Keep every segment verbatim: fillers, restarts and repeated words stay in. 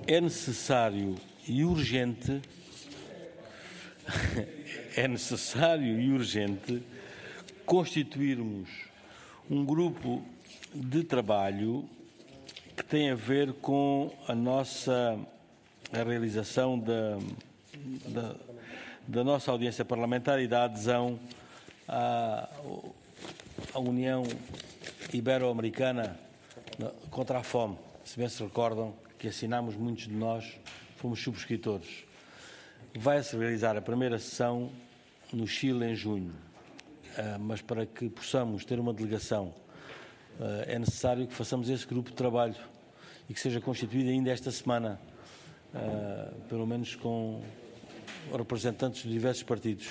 é necessário e urgente, é necessário e urgente constituirmos um grupo de trabalho que tem a ver com a nossa a realização da, da, da nossa audiência parlamentar e da adesão à, à União Ibero-Americana contra a Fome. Se bem se recordam que assinámos, muitos de nós fomos subscritores. Vai-se realizar a primeira sessão no Chile em junho, mas para que possamos ter uma delegação é necessário que façamos esse grupo de trabalho e que seja constituído ainda esta semana, pelo menos com representantes de diversos partidos.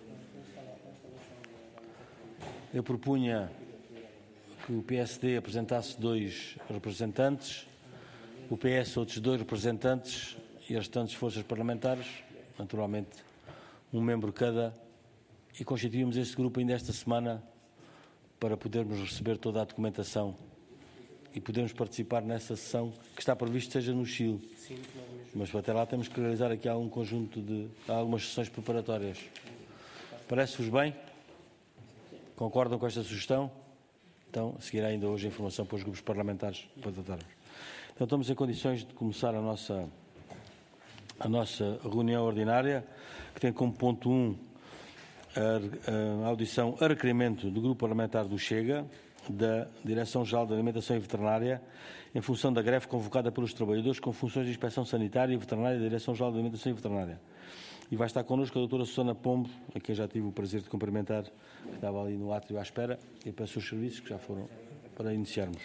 Eu propunha que o P S D apresentasse dois representantes, o P S outros dois representantes e as restantes forças parlamentares, naturalmente um membro cada, e constituímos este grupo ainda esta semana para podermos receber toda a documentação e podermos participar nessa sessão que está previsto seja no Chile. Sim, mas até lá temos que realizar aqui algum conjunto de algumas sessões preparatórias. Parece-vos bem? Concordam com esta sugestão? Então, seguirá ainda hoje a informação para os grupos parlamentares para tratarmos. Então, estamos em condições de começar a nossa, a nossa reunião ordinária, que tem como ponto um a, a audição a requerimento do Grupo Parlamentar do Chega, da Direção-Geral da Alimentação e Veterinária, em função da greve convocada pelos trabalhadores com funções de inspeção sanitária e veterinária da Direção-Geral da Alimentação e Veterinária. E vai estar connosco a doutora Susana Pombo, a quem já tive o prazer de cumprimentar, que estava ali no átrio à espera, e para os seus serviços que já foram para iniciarmos.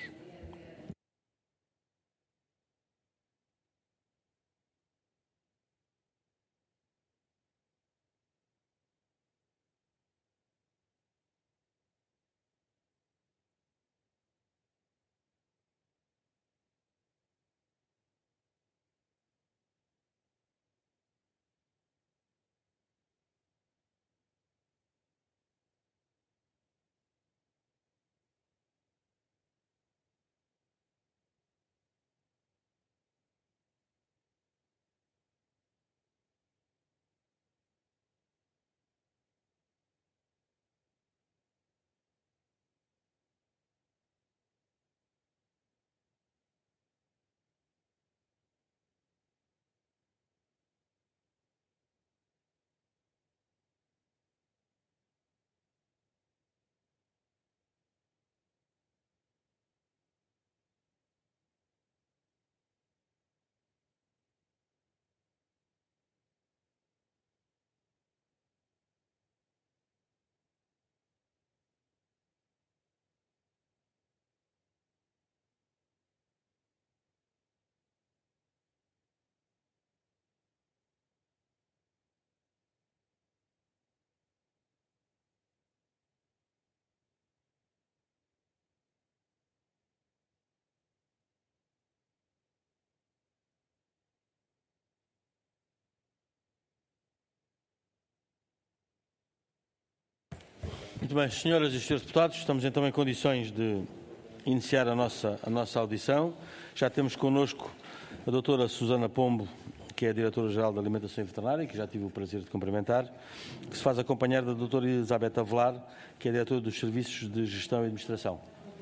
Muito bem, senhoras e senhores deputados, estamos então em condições de iniciar a nossa, a nossa audição. Já temos connosco a doutora Susana Pombo, que é a Diretora-Geral da Alimentação e Veterinária, que já tive o prazer de cumprimentar, que se faz acompanhar da doutora Elizabeth Avelar, que é a Diretora dos Serviços de Gestão e Administração.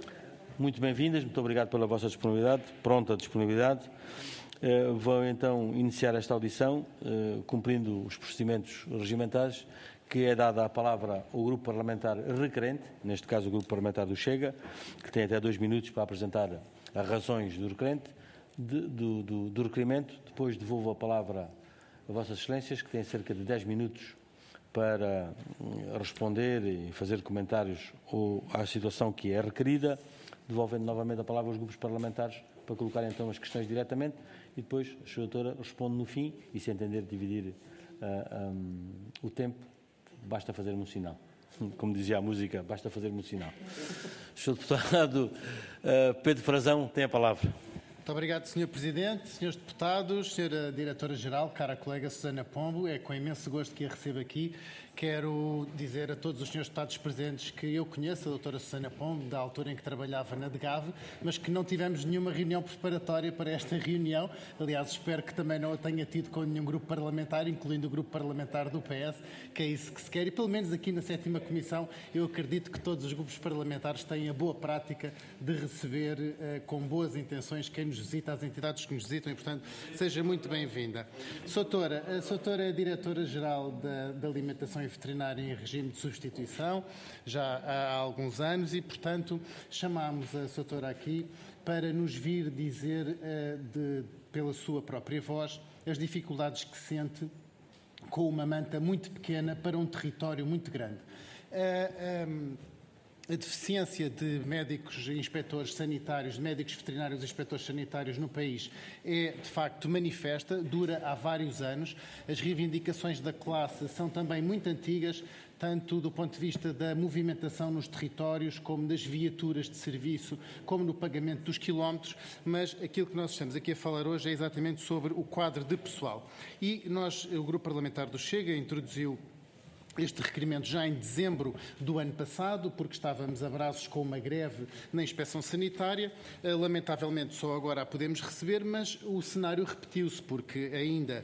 Muito bem-vindas, muito obrigado pela vossa disponibilidade, pronta disponibilidade. Uh, vou então iniciar esta audição, uh, cumprindo os procedimentos regimentais, que é dada a palavra ao grupo parlamentar requerente, neste caso o grupo parlamentar do Chega, que tem até dois minutos para apresentar as razões do requerente, de, do, do, do requerimento. Depois devolvo a palavra a Vossas Excelências, que têm cerca de dez minutos para responder e fazer comentários ou à situação que é requerida, devolvendo novamente a palavra aos grupos parlamentares para colocar então as questões diretamente e depois a senhora doutora responde no fim e, se entender dividir uh, um, o tempo, basta fazer-me um sinal. Como dizia a música, basta fazer-me um sinal. senhor Deputado uh, Pedro Frazão tem a palavra. Muito Muito obrigado, senhor Presidente, senhores Deputados, senhora Diretora-Geral, cara colega Susana Pombo, é com imenso gosto que a recebo aqui. Quero dizer a todos os senhores deputados presentes que eu conheço a doutora Susana Pombo, da altura em que trabalhava na DGAV, mas que não tivemos nenhuma reunião preparatória para esta reunião. Aliás, espero que também não a tenha tido com nenhum grupo parlamentar, incluindo o grupo parlamentar do P S, que é isso que se quer. E pelo menos aqui na sétima Comissão, eu acredito que todos os grupos parlamentares têm a boa prática de receber uh, com boas intenções quem nos visita, as entidades que nos visitam, e, portanto, seja muito bem-vinda. Soutora, a Soutora é Diretora-Geral da, da Alimentação e Veterinária em regime de substituição, já há alguns anos, e, portanto, chamámos a Soutora aqui para nos vir dizer, uh, de, pela sua própria voz, as dificuldades que sente com uma manta muito pequena para um território muito grande. Uh, um, A deficiência de médicos e inspectores sanitários, de médicos veterinários e inspectores sanitários no país é, de facto, manifesta, dura há vários anos. As reivindicações da classe são também muito antigas, tanto do ponto de vista da movimentação nos territórios, como das viaturas de serviço, como no pagamento dos quilómetros, mas aquilo que nós estamos aqui a falar hoje é exatamente sobre o quadro de pessoal. E nós, o Grupo Parlamentar do Chega, introduziu este requerimento já em dezembro do ano passado, porque estávamos a braços com uma greve na inspeção sanitária. Lamentavelmente só agora a podemos receber, mas o cenário repetiu-se, porque ainda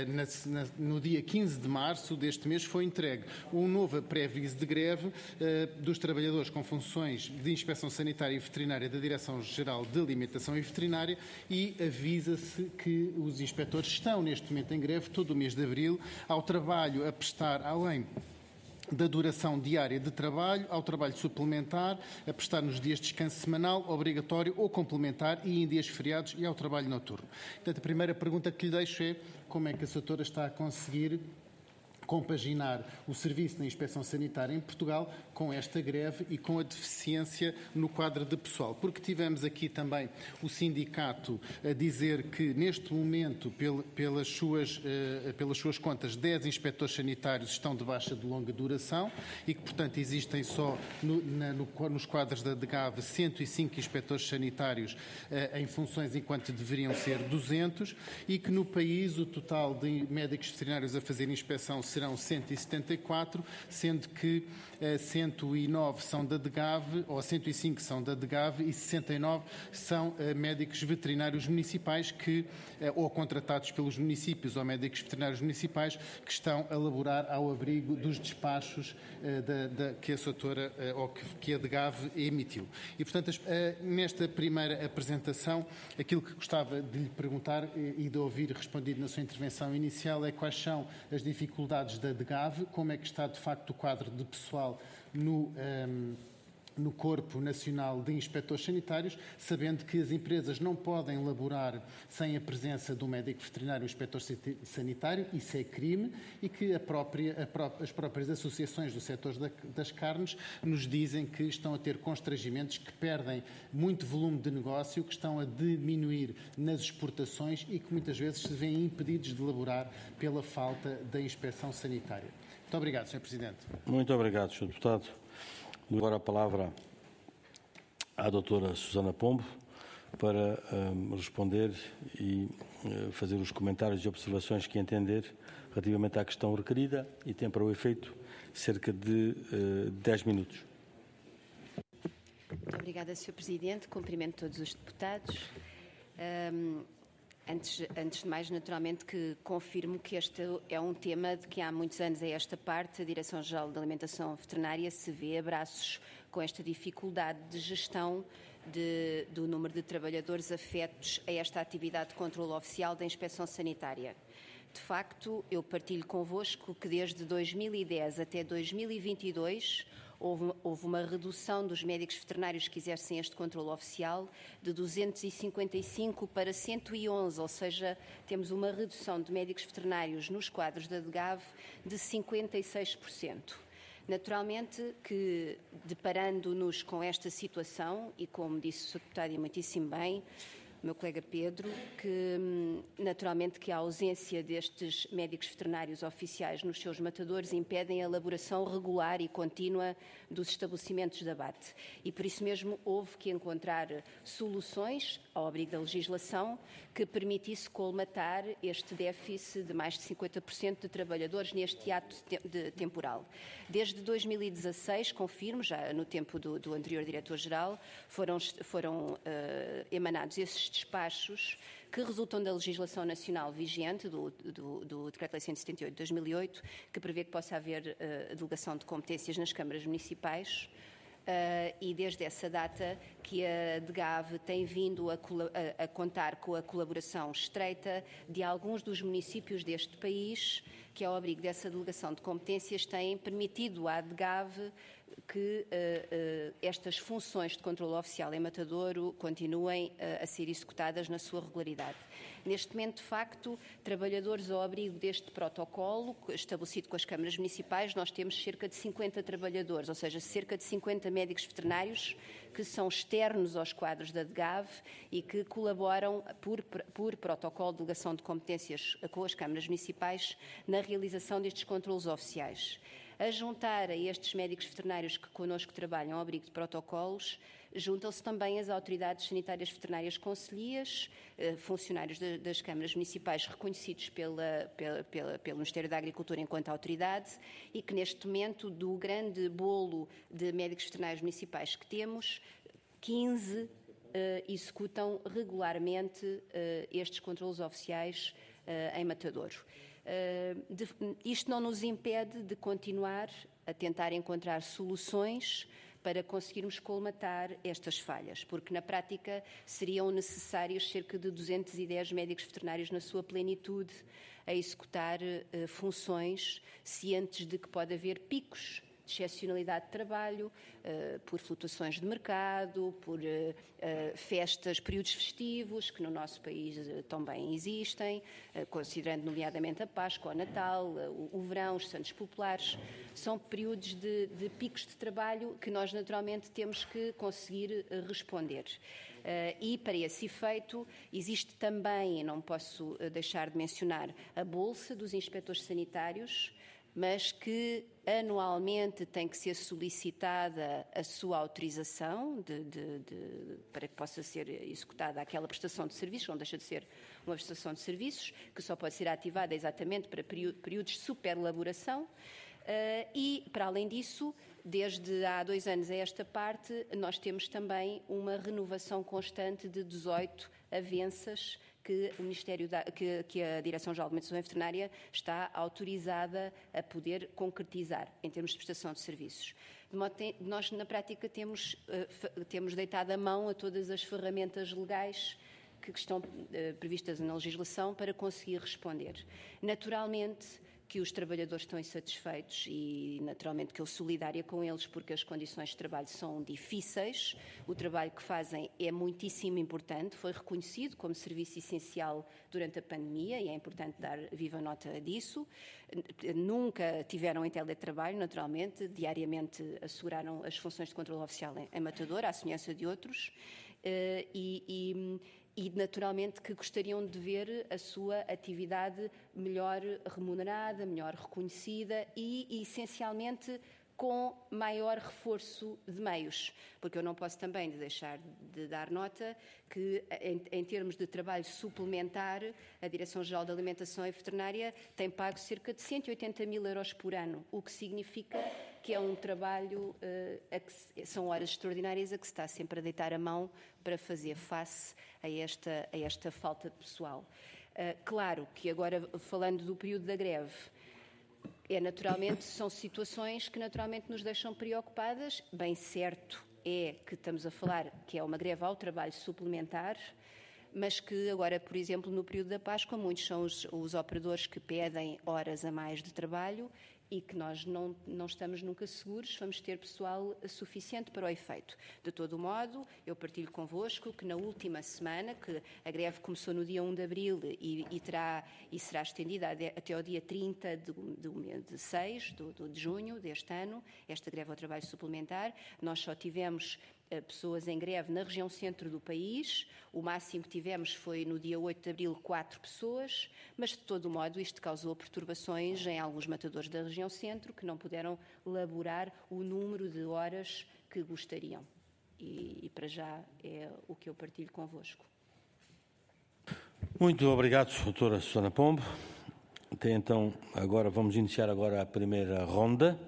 na, na, no dia quinze de março deste mês foi entregue um novo pré-aviso de greve dos trabalhadores com funções de inspeção sanitária e veterinária da Direção-Geral de Alimentação e Veterinária, e avisa-se que os inspectores estão neste momento em greve todo o mês de abril, ao trabalho a prestar além da duração diária de trabalho, ao trabalho suplementar, a prestar nos dias de descanso semanal, obrigatório ou complementar, e em dias feriados, e ao trabalho noturno. Portanto, a primeira pergunta que lhe deixo é como é que a Soutora está a conseguir compaginar o serviço da inspeção sanitária em Portugal com esta greve e com a deficiência no quadro de pessoal. Porque tivemos aqui também o sindicato a dizer que, neste momento, pelas suas, pelas suas contas, dez inspectores sanitários estão de baixa de longa duração e que, portanto, existem só no, na, no, nos quadros da DGAV cento e cinco inspectores sanitários em funções, enquanto deveriam ser duzentos, e que no país o total de médicos veterinários a fazer inspeção serão cento e setenta e quatro, sendo que uh, cento e nove são da DGAV, ou cento e cinco são da DGAV, e sessenta e nove são uh, médicos veterinários municipais que, uh, ou contratados pelos municípios ou médicos veterinários municipais que estão a laborar ao abrigo dos despachos uh, da, da, que a Soutora, uh, ou que, que a DGAV emitiu. E, portanto, as, uh, nesta primeira apresentação, aquilo que gostava de lhe perguntar uh, e de ouvir respondido na sua intervenção inicial é quais são as dificuldades da DGAV, como é que está de facto o quadro de pessoal no, um, no Corpo Nacional de Inspectores Sanitários, sabendo que as empresas não podem laborar sem a presença do médico veterinário e inspetor sanitário, isso é crime, e que a própria, a pró as próprias associações do setor da, das carnes nos dizem que estão a ter constrangimentos, que perdem muito volume de negócio, que estão a diminuir nas exportações e que muitas vezes se veem impedidos de laborar pela falta da inspeção sanitária. Muito obrigado, senhor Presidente. Muito obrigado, senhor Deputado. Dou agora a palavra à doutora Susana Pombo para um, responder e uh, fazer os comentários e observações que entender relativamente à questão requerida, e tem para o efeito cerca de uh, dez minutos. Muito obrigada, senhor Presidente. Cumprimento todos os deputados. Um, antes, antes de mais, naturalmente, que confirmo que este é um tema de que há muitos anos a esta parte a Direção-Geral de Alimentação Veterinária se vê a braços com esta dificuldade de gestão de, do número de trabalhadores afetos a esta atividade de controle oficial da inspeção sanitária. De facto, eu partilho convosco que desde dois mil e dez até dois mil e vinte e dois houve, houve uma redução dos médicos veterinários que exercem este controle oficial de duzentos e cinquenta e cinco para cento e onze, ou seja, temos uma redução de médicos veterinários nos quadros da DGAV de cinquenta e seis por cento. Naturalmente que, deparando-nos com esta situação, e como disse o senhor Deputado e muitíssimo bem, meu colega Pedro, que naturalmente que a ausência destes médicos veterinários oficiais nos seus matadouros impedem a elaboração regular e contínua dos estabelecimentos de abate. E por isso mesmo houve que encontrar soluções, ao abrigo da legislação, que permitisse colmatar este déficit de mais de cinquenta por cento de trabalhadores neste ato de temporal. Desde dois mil e dezasseis, confirmo, já no tempo do, do anterior diretor-geral, foram, foram uh, emanados esses despachos que resultam da legislação nacional vigente, do, do, do Decreto-Lei cento e setenta e oito de dois mil e oito, que prevê que possa haver uh, delegação de competências nas câmaras municipais. Uh, e desde essa data que a DGAV tem vindo a, a, a contar com a colaboração estreita de alguns dos municípios deste país, que ao abrigo dessa delegação de competências têm permitido à DGAV que uh, uh, estas funções de controle oficial em Matadouro continuem uh, a ser executadas na sua regularidade. Neste momento, de facto, trabalhadores ao abrigo deste protocolo, estabelecido com as câmaras municipais, nós temos cerca de cinquenta trabalhadores, ou seja, cerca de cinquenta médicos veterinários que são externos aos quadros da DGAV e que colaboram por, por protocolo de delegação de competências com as câmaras municipais na realização destes controlos oficiais. A juntar a estes médicos veterinários que connosco trabalham ao abrigo de protocolos, juntam-se também as autoridades sanitárias veterinárias concelhias, funcionários de, das câmaras municipais reconhecidos pela, pela, pela, pelo Ministério da Agricultura enquanto autoridade e que neste momento do grande bolo de médicos veterinários municipais que temos, quinze uh, executam regularmente uh, estes controlos oficiais uh, em Matadouro. Uh, de, isto não nos impede de continuar a tentar encontrar soluções para conseguirmos colmatar estas falhas, porque na prática seriam necessários cerca de duzentos e dez médicos veterinários na sua plenitude a executar uh, funções, cientes de que pode haver picos de excepcionalidade de trabalho, uh, por flutuações de mercado, por uh, uh, festas, períodos festivos, que no nosso país uh, também existem, uh, considerando nomeadamente a Páscoa, o Natal, uh, o, o verão, os Santos Populares. São períodos de, de picos de trabalho que nós naturalmente temos que conseguir uh, responder. Uh, e, para esse efeito, existe também, e não posso uh, deixar de mencionar, a Bolsa dos Inspetores Sanitários, mas que anualmente tem que ser solicitada a sua autorização de, de, de, para que possa ser executada aquela prestação de serviços, não deixa de ser uma prestação de serviços, que só pode ser ativada exatamente para períodos de superelaboração. Uh, e, para além disso, desde há dois anos a esta parte, nós temos também uma renovação constante de dezoito avanças que, o Ministério da, que, que a Direção-Geral de Alimentação e Veterinária está autorizada a poder concretizar em termos de prestação de serviços. De modo que nós, na prática, temos, uh, temos deitado a mão a todas as ferramentas legais que estão uh, previstas na legislação para conseguir responder. Naturalmente que os trabalhadores estão insatisfeitos e, naturalmente, que eu solidária com eles porque as condições de trabalho são difíceis. O trabalho que fazem é muitíssimo importante, foi reconhecido como serviço essencial durante a pandemia e é importante dar viva nota disso. Nunca tiveram em teletrabalho, naturalmente, diariamente asseguraram as funções de controle oficial em, em Matadouro, à semelhança de outros, uh, e... e E, naturalmente, que gostariam de ver a sua atividade melhor remunerada, melhor reconhecida e, essencialmente, com maior reforço de meios. Porque eu não posso também deixar de dar nota que, em, em termos de trabalho suplementar, a Direção-Geral da Alimentação e Veterinária tem pago cerca de cento e oitenta mil euros por ano, o que significa que é um trabalho, uh, a que são horas extraordinárias a que se está sempre a deitar a mão para fazer face a esta, a esta falta de pessoal. Uh, claro que agora, falando do período da greve, é naturalmente, são situações que naturalmente nos deixam preocupadas. Bem certo é que estamos a falar que é uma greve ao trabalho suplementar, mas que agora, por exemplo, no período da Páscoa, muitos são os, os operadores que pedem horas a mais de trabalho e que nós não, não estamos nunca seguros se vamos ter pessoal suficiente para o efeito. De todo modo, eu partilho convosco que na última semana, que a greve começou no dia primeiro de abril e, e, terá, e será estendida até ao dia trinta de, de, de seis de, de junho deste ano, esta greve ao trabalho suplementar, nós só tivemos pessoas em greve na região centro do país. O máximo que tivemos foi no dia oito de abril, quatro pessoas, mas de todo modo isto causou perturbações em alguns matadores da região centro que não puderam laborar o número de horas que gostariam. E, e para já é o que eu partilho convosco. Muito obrigado, doutora Susana Pombo. Até então, agora vamos iniciar agora a primeira ronda.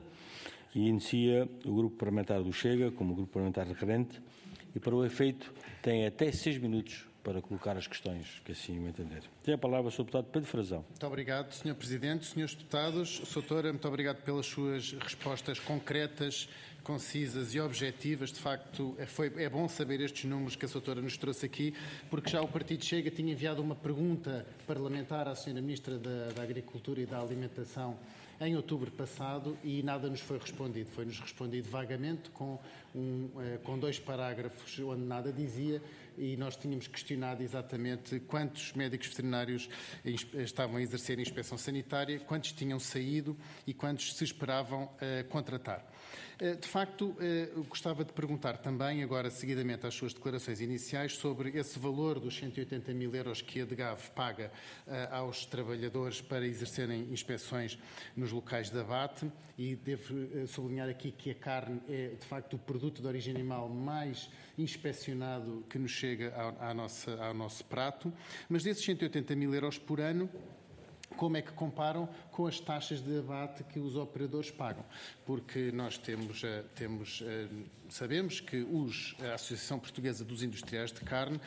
E inicia o Grupo Parlamentar do Chega, como Grupo Parlamentar requerente, e para o efeito tem até seis minutos para colocar as questões que assim o entender. Tem a palavra o senhor Deputado Pedro Frazão. Muito obrigado, senhor Presidente. Senhores Deputados, doutora, muito obrigado pelas suas respostas concretas, concisas e objetivas. De facto, foi, é bom saber estes números que a doutora nos trouxe aqui, porque já o Partido Chega tinha enviado uma pergunta parlamentar à senhora Ministra da, da Agricultura e da Alimentação em outubro passado e nada nos foi respondido. Foi-nos respondido vagamente com, um, com dois parágrafos onde nada dizia e nós tínhamos questionado exatamente quantos médicos veterinários estavam a exercer a inspeção sanitária, quantos tinham saído e quantos se esperavam uh, contratar. De facto, gostava de perguntar também, agora seguidamente às suas declarações iniciais, sobre esse valor dos cento e oitenta mil euros que a DGAV paga aos trabalhadores para exercerem inspeções nos locais de abate, e devo sublinhar aqui que a carne é, de facto, o produto de origem animal mais inspecionado que nos chega ao, à nossa, ao nosso prato, mas desses cento e oitenta mil euros por ano, como é que comparam com as taxas de abate que os operadores pagam? Porque nós temos, temos sabemos que os, a Associação Portuguesa dos Industriais de Carne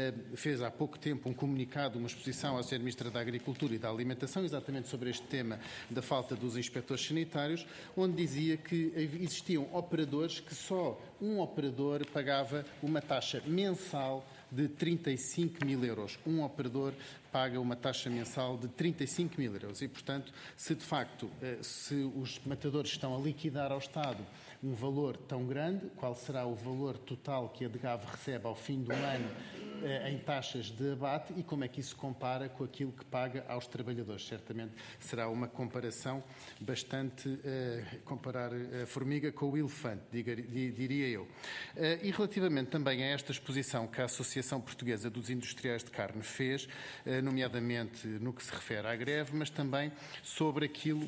fez há pouco tempo um comunicado, uma exposição à senhora Ministra da Agricultura e da Alimentação, exatamente sobre este tema da falta dos inspectores sanitários, onde dizia que existiam operadores que só um operador pagava uma taxa mensal de trinta e cinco mil euros. Um operador paga uma taxa mensal de trinta e cinco mil euros e, portanto, se de facto, se os matadores estão a liquidar ao Estado um valor tão grande, qual será o valor total que a DGAV recebe ao fim do ano em taxas de abate e como é que isso compara com aquilo que paga aos trabalhadores? Certamente será uma comparação bastante, uh, comparar a formiga com o elefante, diga, diria eu. Uh, e relativamente também a esta exposição que a Associação Portuguesa dos Industriais de Carne fez, uh, nomeadamente no que se refere à greve, mas também sobre aquilo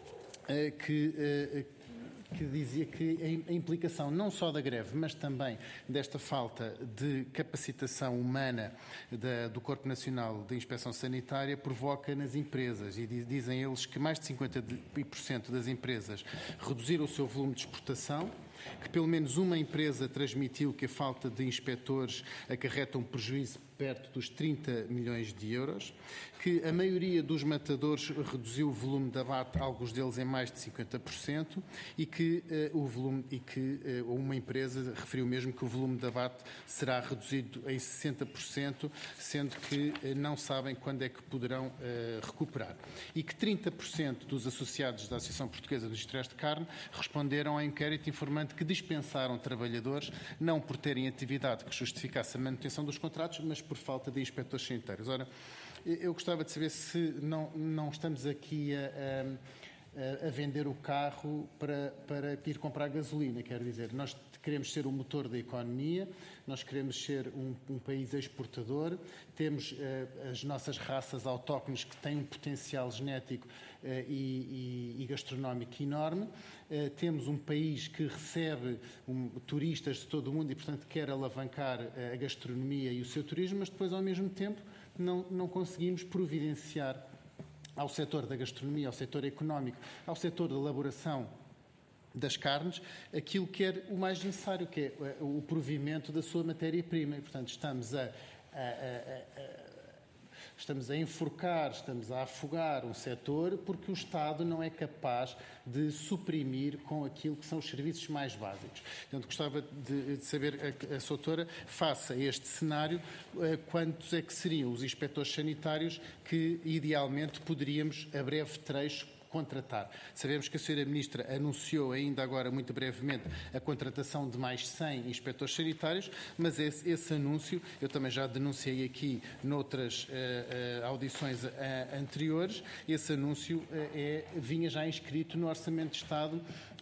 uh, que... Uh, que dizia que a implicação não só da greve, mas também desta falta de capacitação humana da, do Corpo Nacional de Inspeção Sanitária provoca nas empresas. E dizem eles que mais de cinquenta por cento das empresas reduziram o seu volume de exportação, que pelo menos uma empresa transmitiu que a falta de inspectores acarreta um prejuízo perto dos trinta milhões de euros, que a maioria dos matadores reduziu o volume de abate, alguns deles em mais de cinquenta por cento, e que, uh, o volume, e que uh, uma empresa referiu mesmo que o volume de abate será reduzido em sessenta por cento, sendo que uh, não sabem quando é que poderão uh, recuperar. E que trinta por cento dos associados da Associação Portuguesa dos Industriais de Carne responderam ao inquérito informando que dispensaram trabalhadores, não por terem atividade que justificasse a manutenção dos contratos, mas por falta de inspectores sanitários. Ora, eu gostava de saber se não, não estamos aqui a, a, a vender o carro para, para ir comprar gasolina, quero dizer, nós queremos ser o motor da economia, nós queremos ser um, um país exportador, temos uh, as nossas raças autóctones que têm um potencial genético uh, e, e, e gastronómico enorme, uh, temos um país que recebe um, turistas de todo o mundo e, portanto, quer alavancar uh, a gastronomia e o seu turismo, mas depois, ao mesmo tempo, não, não conseguimos providenciar ao setor da gastronomia, ao setor económico, ao setor da elaboração das carnes, aquilo que é o mais necessário, que é o provimento da sua matéria-prima. E, portanto, estamos a, a, a, a, estamos a enforcar, estamos a afogar um setor porque o Estado não é capaz de suprimir com aquilo que são os serviços mais básicos. Portanto, gostava de, de saber, a, a sua doutora, face a este cenário, quantos é que seriam os inspectores sanitários que, idealmente, poderíamos, a breve trecho, contratar. Sabemos que a senhora Ministra anunciou ainda agora, muito brevemente, a contratação de mais cem inspectores sanitários, mas esse, esse anúncio, eu também já denunciei aqui noutras uh, uh, audições uh, anteriores, esse anúncio uh, é, vinha já inscrito no Orçamento de Estado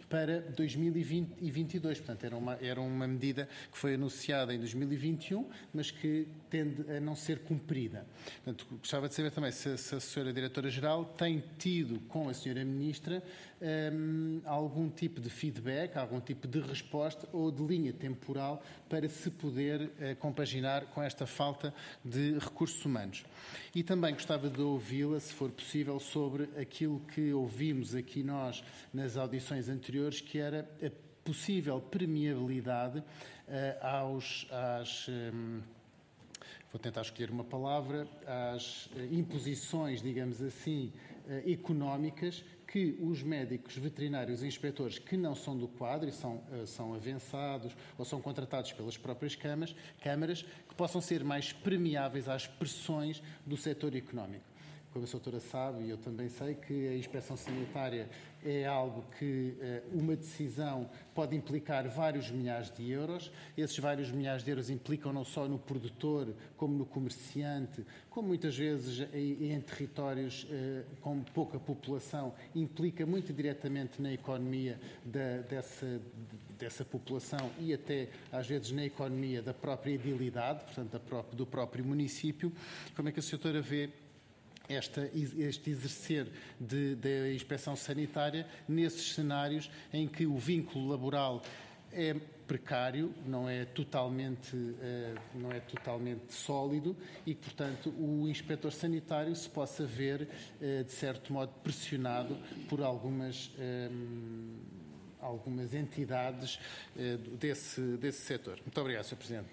para dois mil e vinte e dois. Portanto, era uma, era uma medida que foi anunciada em dois mil e vinte e um, mas que tende a não ser cumprida. Portanto, gostava de saber também se, se a senhora Diretora-Geral tem tido com a senhora Ministra um, algum tipo de feedback, algum tipo de resposta ou de linha temporal para se poder uh, compaginar com esta falta de recursos humanos. E também gostava de ouvi-la, se for possível, sobre aquilo que ouvimos aqui nós nas audições anteriores, que era a possível permeabilidade uh, aos, às... Um, vou tentar escolher uma palavra, às uh, imposições, digamos assim, uh, económicas que os médicos veterinários e inspectores que não são do quadro e são, uh, são avançados ou são contratados pelas próprias câmaras, câmaras, que possam ser mais permeáveis às pressões do setor económico. Como a doutora sabe, e eu também sei, que a inspeção sanitária é algo que uh, uma decisão pode implicar vários milhares de euros. Esses vários milhares de euros implicam não só no produtor, como no comerciante, como muitas vezes em, em territórios uh, com pouca população, implica muito diretamente na economia da, dessa, dessa população e até, às vezes, na economia da própria edilidade, portanto, da própria, do próprio município. Como é que a senhora vê Esta, este exercer de, de inspeção sanitária nesses cenários em que o vínculo laboral é precário, não é totalmente, uh, não é totalmente sólido e que, portanto, o inspetor sanitário se possa ver, uh, de certo modo, pressionado por algumas, um, algumas entidades uh, desse, desse setor. Muito obrigado, senhor Presidente.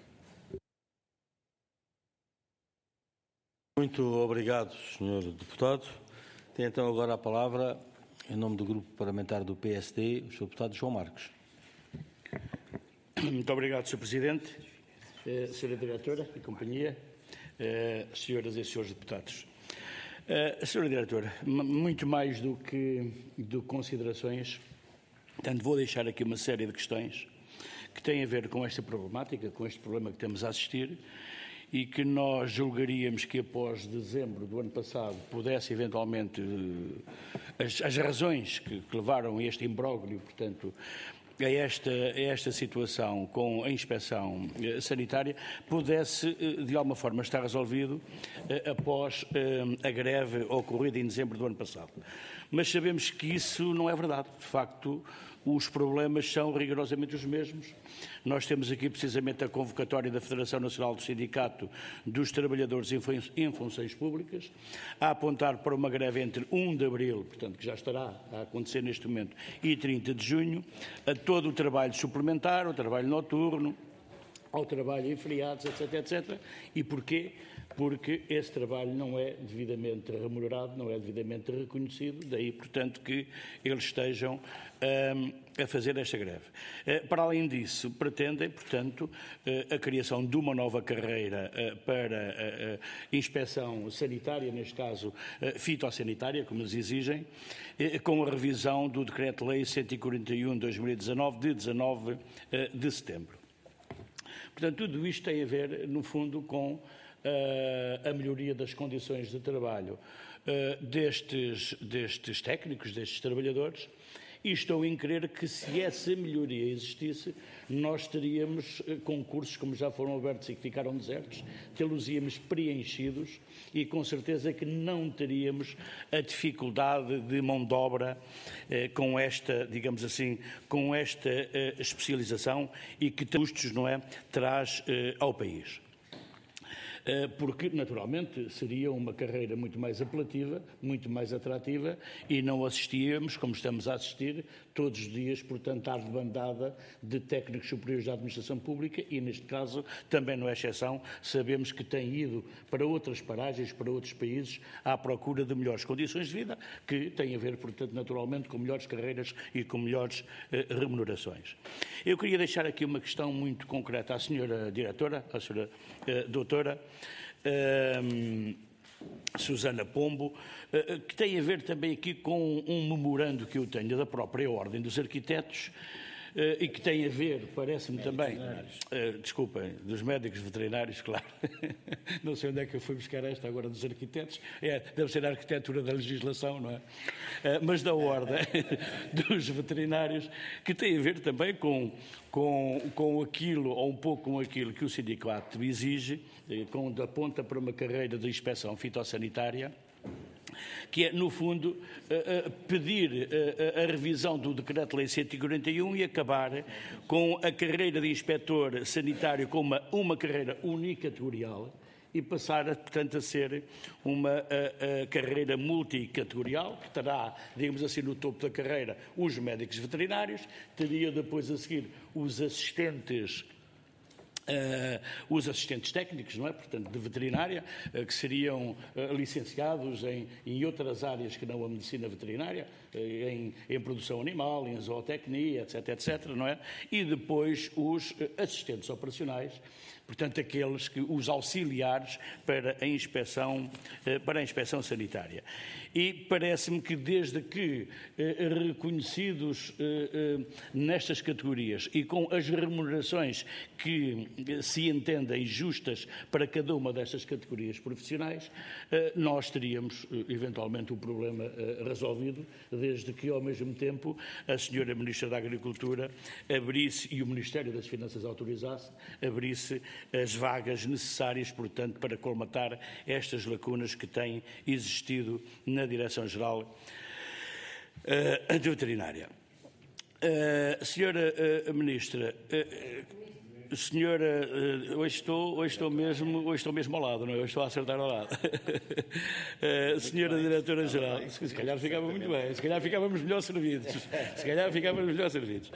Muito obrigado, senhor Deputado. Tem então agora a palavra, em nome do Grupo Parlamentar do P S D, o senhor Deputado João Marques. Muito obrigado, senhor Presidente, eh, senhora Diretora e companhia, eh, senhoras e senhores deputados. Eh, senhora Diretora, muito mais do que, do que considerações, portanto, vou deixar aqui uma série de questões que têm a ver com esta problemática, com este problema que estamos a assistir, e que nós julgaríamos que após dezembro do ano passado pudesse eventualmente, as, as razões que, que levaram a este imbróglio, portanto, a esta, a esta situação com a inspeção sanitária, pudesse de alguma forma estar resolvido após a greve ocorrida em dezembro do ano passado. Mas sabemos que isso não é verdade. De facto, os problemas são rigorosamente os mesmos. Nós temos aqui precisamente a convocatória da Federação Nacional do Sindicato dos Trabalhadores em Funções Públicas, a apontar para uma greve entre um de abril, portanto, que já estará a acontecer neste momento, e trinta de junho, a todo o trabalho suplementar, o trabalho noturno, ao trabalho em feriados, etc, etcétera. E porquê? Porque esse trabalho não é devidamente remunerado, não é devidamente reconhecido, daí, portanto, que eles estejam um, a fazer esta greve. Uh, para além disso, pretendem, portanto, uh, a criação de uma nova carreira uh, para a uh, uh, inspeção sanitária, neste caso uh, fitossanitária, como nos exigem, uh, com a revisão do Decreto-Lei cento e quarenta e um de dois mil e dezanove, de dezanove uh, de setembro. Portanto, tudo isto tem a ver, no fundo, com uh, a melhoria das condições de trabalho uh, destes, destes técnicos, destes trabalhadores, e estou em crer que, se essa melhoria existisse, nós teríamos uh, concursos, como já foram abertos e que ficaram desertos, tê-los-íamos preenchidos e, com certeza, que não teríamos a dificuldade de mão de obra uh, com esta, digamos assim, com esta uh, especialização e que custos, não é, traz uh, ao país. Porque, naturalmente, seria uma carreira muito mais apelativa, muito mais atrativa e não assistíamos, como estamos a assistir, todos os dias, portanto, à debandada de técnicos superiores da administração pública e, neste caso, também não é exceção, sabemos que têm ido para outras paragens, para outros países, à procura de melhores condições de vida, que têm a ver, portanto, naturalmente, com melhores carreiras e com melhores eh, remunerações. Eu queria deixar aqui uma questão muito concreta à senhora Diretora, à senhora eh, Doutora, Um, Susana Pombo, uh, que tem a ver também aqui com um memorando que eu tenho da própria Ordem dos Arquitetos, e que tem a ver, parece-me também, uh, desculpem, dos médicos veterinários, claro, não sei onde é que eu fui buscar esta agora dos arquitetos, é, deve ser a arquitetura da legislação, não é? Uh, mas da ordem dos veterinários, que tem a ver também com, com, com aquilo, ou um pouco com aquilo que o sindicato exige, quando aponta para uma carreira de inspeção fitossanitária, que é, no fundo, uh, uh, pedir uh, a revisão do Decreto-Lei cento e quarenta e um e acabar com a carreira de inspetor sanitário como uma, uma carreira unicategorial e passar, portanto, a ser uma uh, uh, carreira multicategorial, que terá, digamos assim, no topo da carreira os médicos veterinários, teria depois a seguir os assistentes Uh, os assistentes técnicos, não é? Portanto, de veterinária, uh, que seriam uh, licenciados em, em outras áreas que não a medicina veterinária, uh, em, em produção animal, em zootecnia, etc, etc, não é? E depois os uh, assistentes operacionais, portanto, aqueles que, os auxiliares para a inspeção, uh, para a inspeção sanitária. E parece-me que desde que uh, reconhecidos uh, uh, nestas categorias e com as remunerações que se entendem justas para cada uma destas categorias profissionais, nós teríamos eventualmente o problema resolvido, desde que ao mesmo tempo a senhora Ministra da Agricultura abrisse e o Ministério das Finanças autorizasse, abrisse as vagas necessárias, portanto, para colmatar estas lacunas que têm existido na Direção-Geral de Veterinária. Senhora Ministra, Senhora, hoje estou, hoje estou mesmo, hoje estou mesmo ao lado, não é? Hoje estou a acertar ao lado. Uh, senhora Diretora-Geral, se calhar ficava muito bem, se calhar ficávamos melhor servidos, se calhar ficávamos melhor servidos.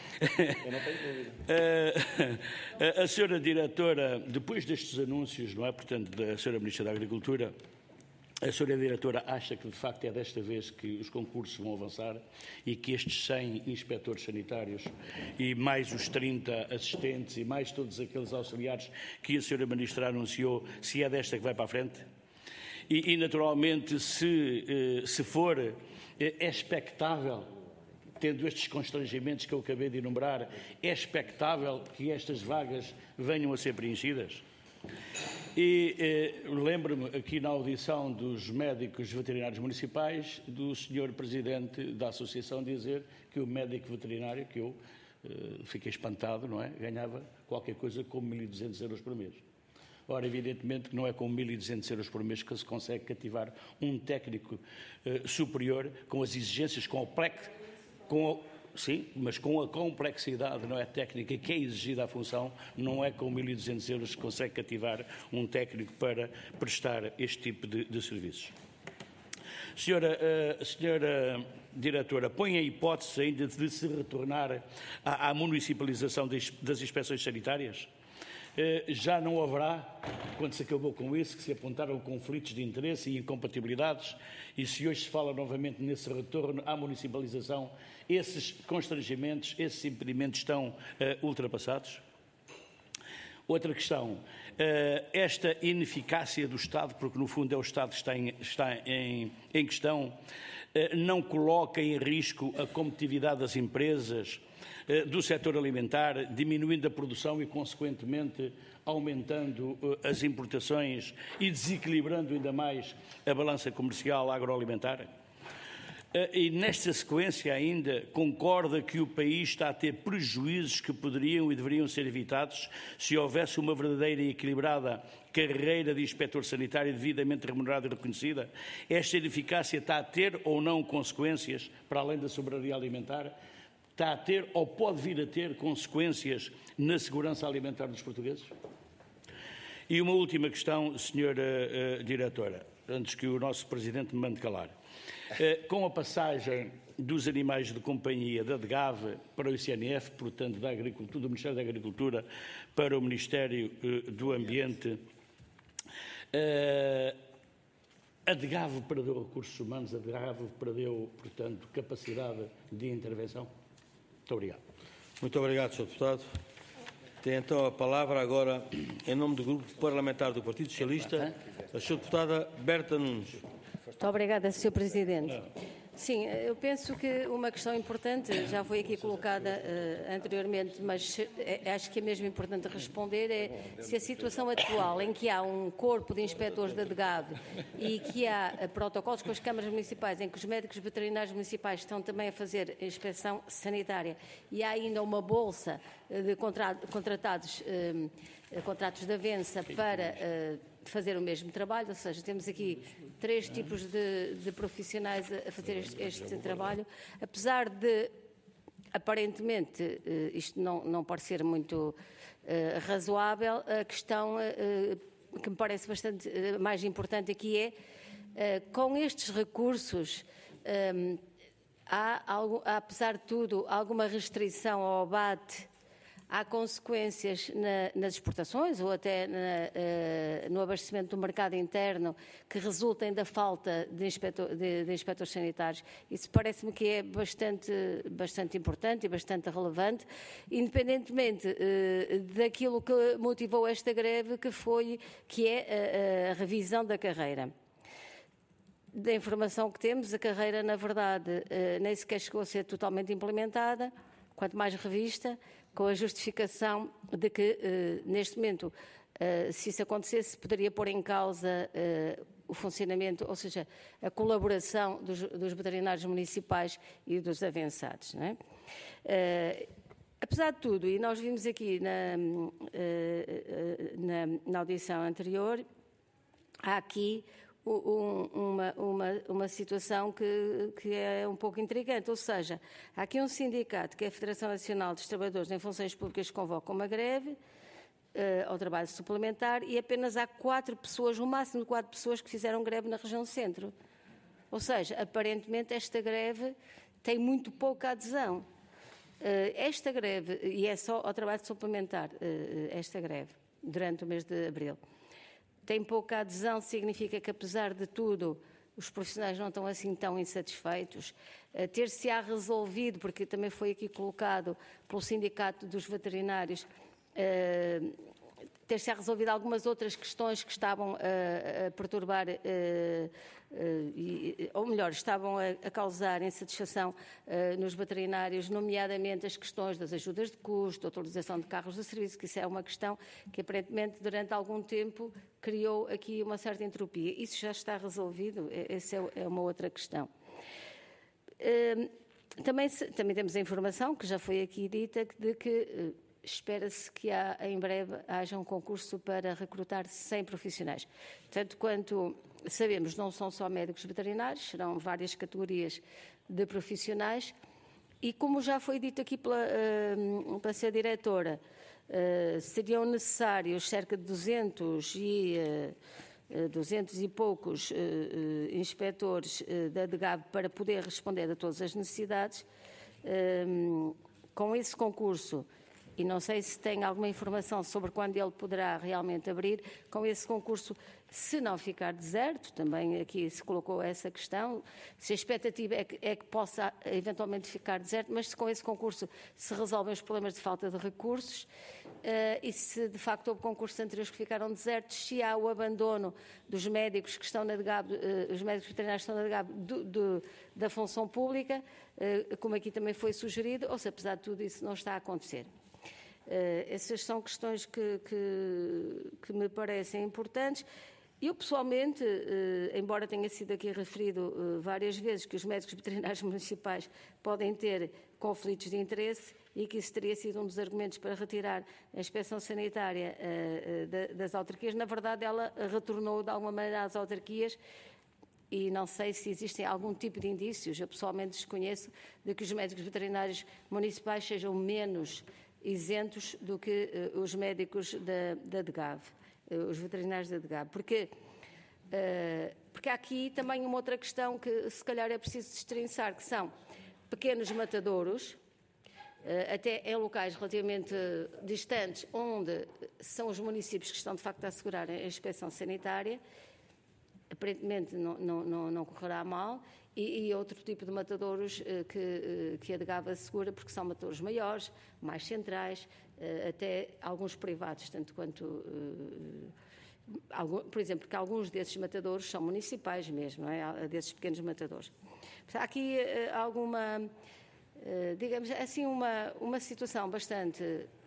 Uh, a senhora Diretora, depois destes anúncios, não é? Portanto, da senhora Ministra da Agricultura, a senhora Diretora acha que, de facto, é desta vez que os concursos vão avançar e que estes cem inspectores sanitários e mais os trinta assistentes e mais todos aqueles auxiliares que a senhora Ministra anunciou, se é desta que vai para a frente? E, e naturalmente, se, se for, é expectável, tendo estes constrangimentos que eu acabei de enumerar, é expectável que estas vagas venham a ser preenchidas? E eh, lembro-me aqui na audição dos médicos veterinários municipais do senhor Presidente da Associação dizer que o médico veterinário, que eu eh, fiquei espantado, não é? Ganhava qualquer coisa como mil e duzentos euros por mês. Ora, evidentemente que não é com mil e duzentos euros por mês que se consegue cativar um técnico eh, superior com as exigências, com o plex, com o Sim, mas com a complexidade, não é, técnica que é exigida à função, não é com mil e duzentos euros que consegue cativar um técnico para prestar este tipo de, de serviços. Senhora, uh, senhora Diretora, põe a hipótese ainda de se retornar à, à municipalização das, das inspeções sanitárias? Uh, já não haverá, quando se acabou com isso, que se apontaram conflitos de interesse e incompatibilidades, e se hoje se fala novamente nesse retorno à municipalização, esses constrangimentos, esses impedimentos estão uh, ultrapassados? Outra questão, uh, esta ineficácia do Estado, porque no fundo é o Estado que está em, está em, em questão, uh, não coloca em risco a competitividade das empresas uh, do setor alimentar, diminuindo a produção e, consequentemente, aumentando uh, as importações e desequilibrando ainda mais a balança comercial agroalimentar? E nesta sequência ainda concorda que o país está a ter prejuízos que poderiam e deveriam ser evitados se houvesse uma verdadeira e equilibrada carreira de inspetor sanitário devidamente remunerada e reconhecida? Esta ineficácia está a ter ou não consequências, para além da soberania alimentar, está a ter ou pode vir a ter consequências na segurança alimentar dos portugueses? E uma última questão, senhora uh, Diretora, antes que o nosso Presidente me mande calar. Uh, com a passagem dos animais de companhia da DGAV para o I C N F, portanto da Agricultura, do Ministério da Agricultura para o Ministério uh, do Ambiente, uh, a DGAV perdeu recursos humanos, a DGAV perdeu, portanto, capacidade de intervenção? Muito obrigado. Muito obrigado, senhor Deputado. Tem então a palavra agora, em nome do Grupo Parlamentar do Partido Socialista, a senhora Deputada Berta Nunes. Muito obrigada, senhor Presidente. Sim, eu penso que uma questão importante, já foi aqui colocada uh, anteriormente, mas é, acho que é mesmo importante responder, é se a situação atual em que há um corpo de inspectores da DGAV e que há uh, protocolos com as câmaras municipais em que os médicos veterinários municipais estão também a fazer a inspeção sanitária e há ainda uma bolsa uh, de contra contratados, uh, contratos de avança para uh, fazer o mesmo trabalho, ou seja, temos aqui três tipos de, de profissionais a fazer este, este trabalho, apesar de, aparentemente, isto não, não parecer muito uh, razoável, a questão uh, que me parece bastante uh, mais importante aqui é, uh, com estes recursos, um, há, algo, há, apesar de tudo, alguma restrição ao abate. Há consequências na, nas exportações ou até na, uh, no abastecimento do mercado interno que resultem da falta de, inspector, de, de inspectores sanitários. Isso parece-me que é bastante, bastante importante e bastante relevante, independentemente uh, daquilo que motivou esta greve, que foi, que é a, a revisão da carreira. Da informação que temos, a carreira, na verdade, uh, nem sequer chegou a ser totalmente implementada, quanto mais revista, com a justificação de que, uh, neste momento, uh, se isso acontecesse, poderia pôr em causa uh, o funcionamento, ou seja, a colaboração dos, dos veterinários municipais e dos avançados. Não é? Uh, apesar de tudo, e nós vimos aqui na, uh, uh, na, na audição anterior, há aqui Um, uma, uma, uma situação que, que é um pouco intrigante, ou seja, há aqui um sindicato, que é a Federação Nacional dos Trabalhadores em Funções Públicas, que convoca uma greve uh, ao trabalho suplementar e apenas há quatro pessoas, no máximo de quatro pessoas que fizeram greve na região centro. Ou seja, aparentemente esta greve tem muito pouca adesão. Uh, esta greve, e é só ao trabalho suplementar, uh, esta greve, durante o mês de abril, tem pouca adesão, significa que, apesar de tudo, os profissionais não estão assim tão insatisfeitos. Uh, Ter-se-á resolvido, porque também foi aqui colocado pelo Sindicato dos Veterinários, uh, ter-se-á resolvido algumas outras questões que estavam a, a perturbar, uh, uh, e, ou melhor, estavam a, a causar insatisfação uh, nos veterinários, nomeadamente as questões das ajudas de custo, a utilização de carros de serviço, que isso é uma questão que aparentemente durante algum tempo criou aqui uma certa entropia. Isso já está resolvido, essa é uma outra questão. Uh, também, também temos a informação, que já foi aqui dita, de que uh, espera-se que há, em breve haja um concurso para recrutar cem profissionais. Tanto quanto sabemos, não são só médicos veterinários, serão várias categorias de profissionais e, como já foi dito aqui pela, uh, pela sua diretora, uh, seriam necessários cerca de duzentos e, uh, duzentos e poucos uh, uh, inspectores uh, da DGAV para poder responder a todas as necessidades. Uh, com esse concurso, e não sei se tem alguma informação sobre quando ele poderá realmente abrir, com esse concurso, se não ficar deserto, também aqui se colocou essa questão, se a expectativa é que, é que possa eventualmente ficar deserto, mas se com esse concurso se resolvem os problemas de falta de recursos, uh, e se de facto houve concursos anteriores que ficaram desertos, se há o abandono dos médicos que estão na DGAB, uh, os médicos veterinários que estão na DGAB do, do, da função pública, uh, como aqui também foi sugerido, ou se apesar de tudo isso não está a acontecer. Uh, essas são questões que, que, que me parecem importantes. Eu, pessoalmente, uh, embora tenha sido aqui referido uh, várias vezes que os médicos veterinários municipais podem ter conflitos de interesse e que isso teria sido um dos argumentos para retirar a inspeção sanitária uh, uh, da, das autarquias, na verdade ela retornou de alguma maneira às autarquias e não sei se existem algum tipo de indícios, eu pessoalmente desconheço, de que os médicos veterinários municipais sejam menos isentos do que uh, os médicos da, da DGAV, uh, os veterinários da DGAV, porque, uh, porque há aqui também uma outra questão que se calhar é preciso destrinçar, que são pequenos matadouros, uh, até em locais relativamente distantes, onde são os municípios que estão de facto a assegurar a inspeção sanitária, aparentemente não, não, não, não correrá mal, e, e outro tipo de matadouros uh, que, uh, que a DGAV assegura, porque são matadouros maiores, mais centrais, uh, até alguns privados, tanto quanto uh, por exemplo, que alguns desses matadouros são municipais mesmo, não é? Desses pequenos matadouros. Há aqui alguma, digamos assim, uma, uma situação bastante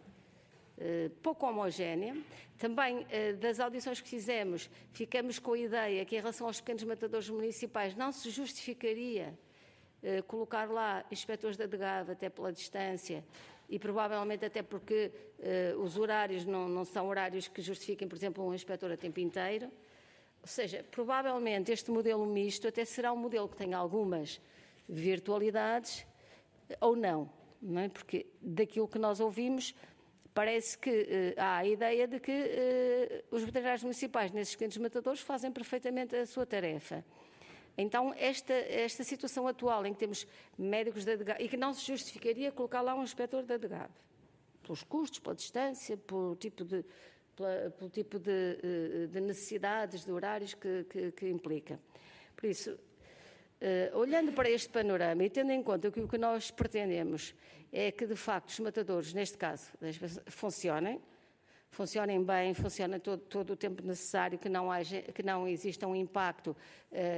pouco homogénea. Também, das audições que fizemos, ficamos com a ideia que, em relação aos pequenos matadouros municipais, não se justificaria colocar lá inspectores da DGAV, até pela distância, e provavelmente até porque uh, os horários não, não são horários que justifiquem, por exemplo, um inspetor a tempo inteiro. Ou seja, provavelmente este modelo misto até será um modelo que tenha algumas virtualidades ou não, não é? Porque daquilo que nós ouvimos parece que uh, há a ideia de que uh, os veterinários municipais nesses pequenos matadouros fazem perfeitamente a sua tarefa. Então, esta, esta situação atual em que temos médicos da DGAV e que não se justificaria colocar lá um inspetor da DGAV, pelos custos, pela distância, pelo tipo de, pela, pelo tipo de, de necessidades, de horários que, que, que implica. Por isso, uh, olhando para este panorama e tendo em conta que o que nós pretendemos é que, de facto, os matadouros, neste caso, funcionem, funcionem bem, funcionem todo, todo o tempo necessário, que não, haja, que não exista um impacto uh,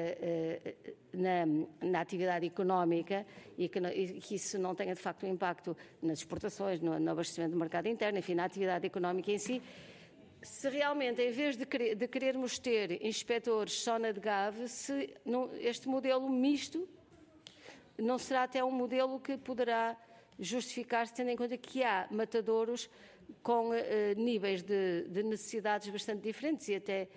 uh, na, na atividade económica e que, não, e que isso não tenha, de facto, um impacto nas exportações, no, no abastecimento do mercado interno, enfim, na atividade económica em si. Se realmente, em vez de, querer, de querermos ter inspectores só na DGAV, se não, este modelo misto não será até um modelo que poderá justificar-se, tendo em conta que há matadouros com uh, níveis de, de necessidades bastante diferentes e até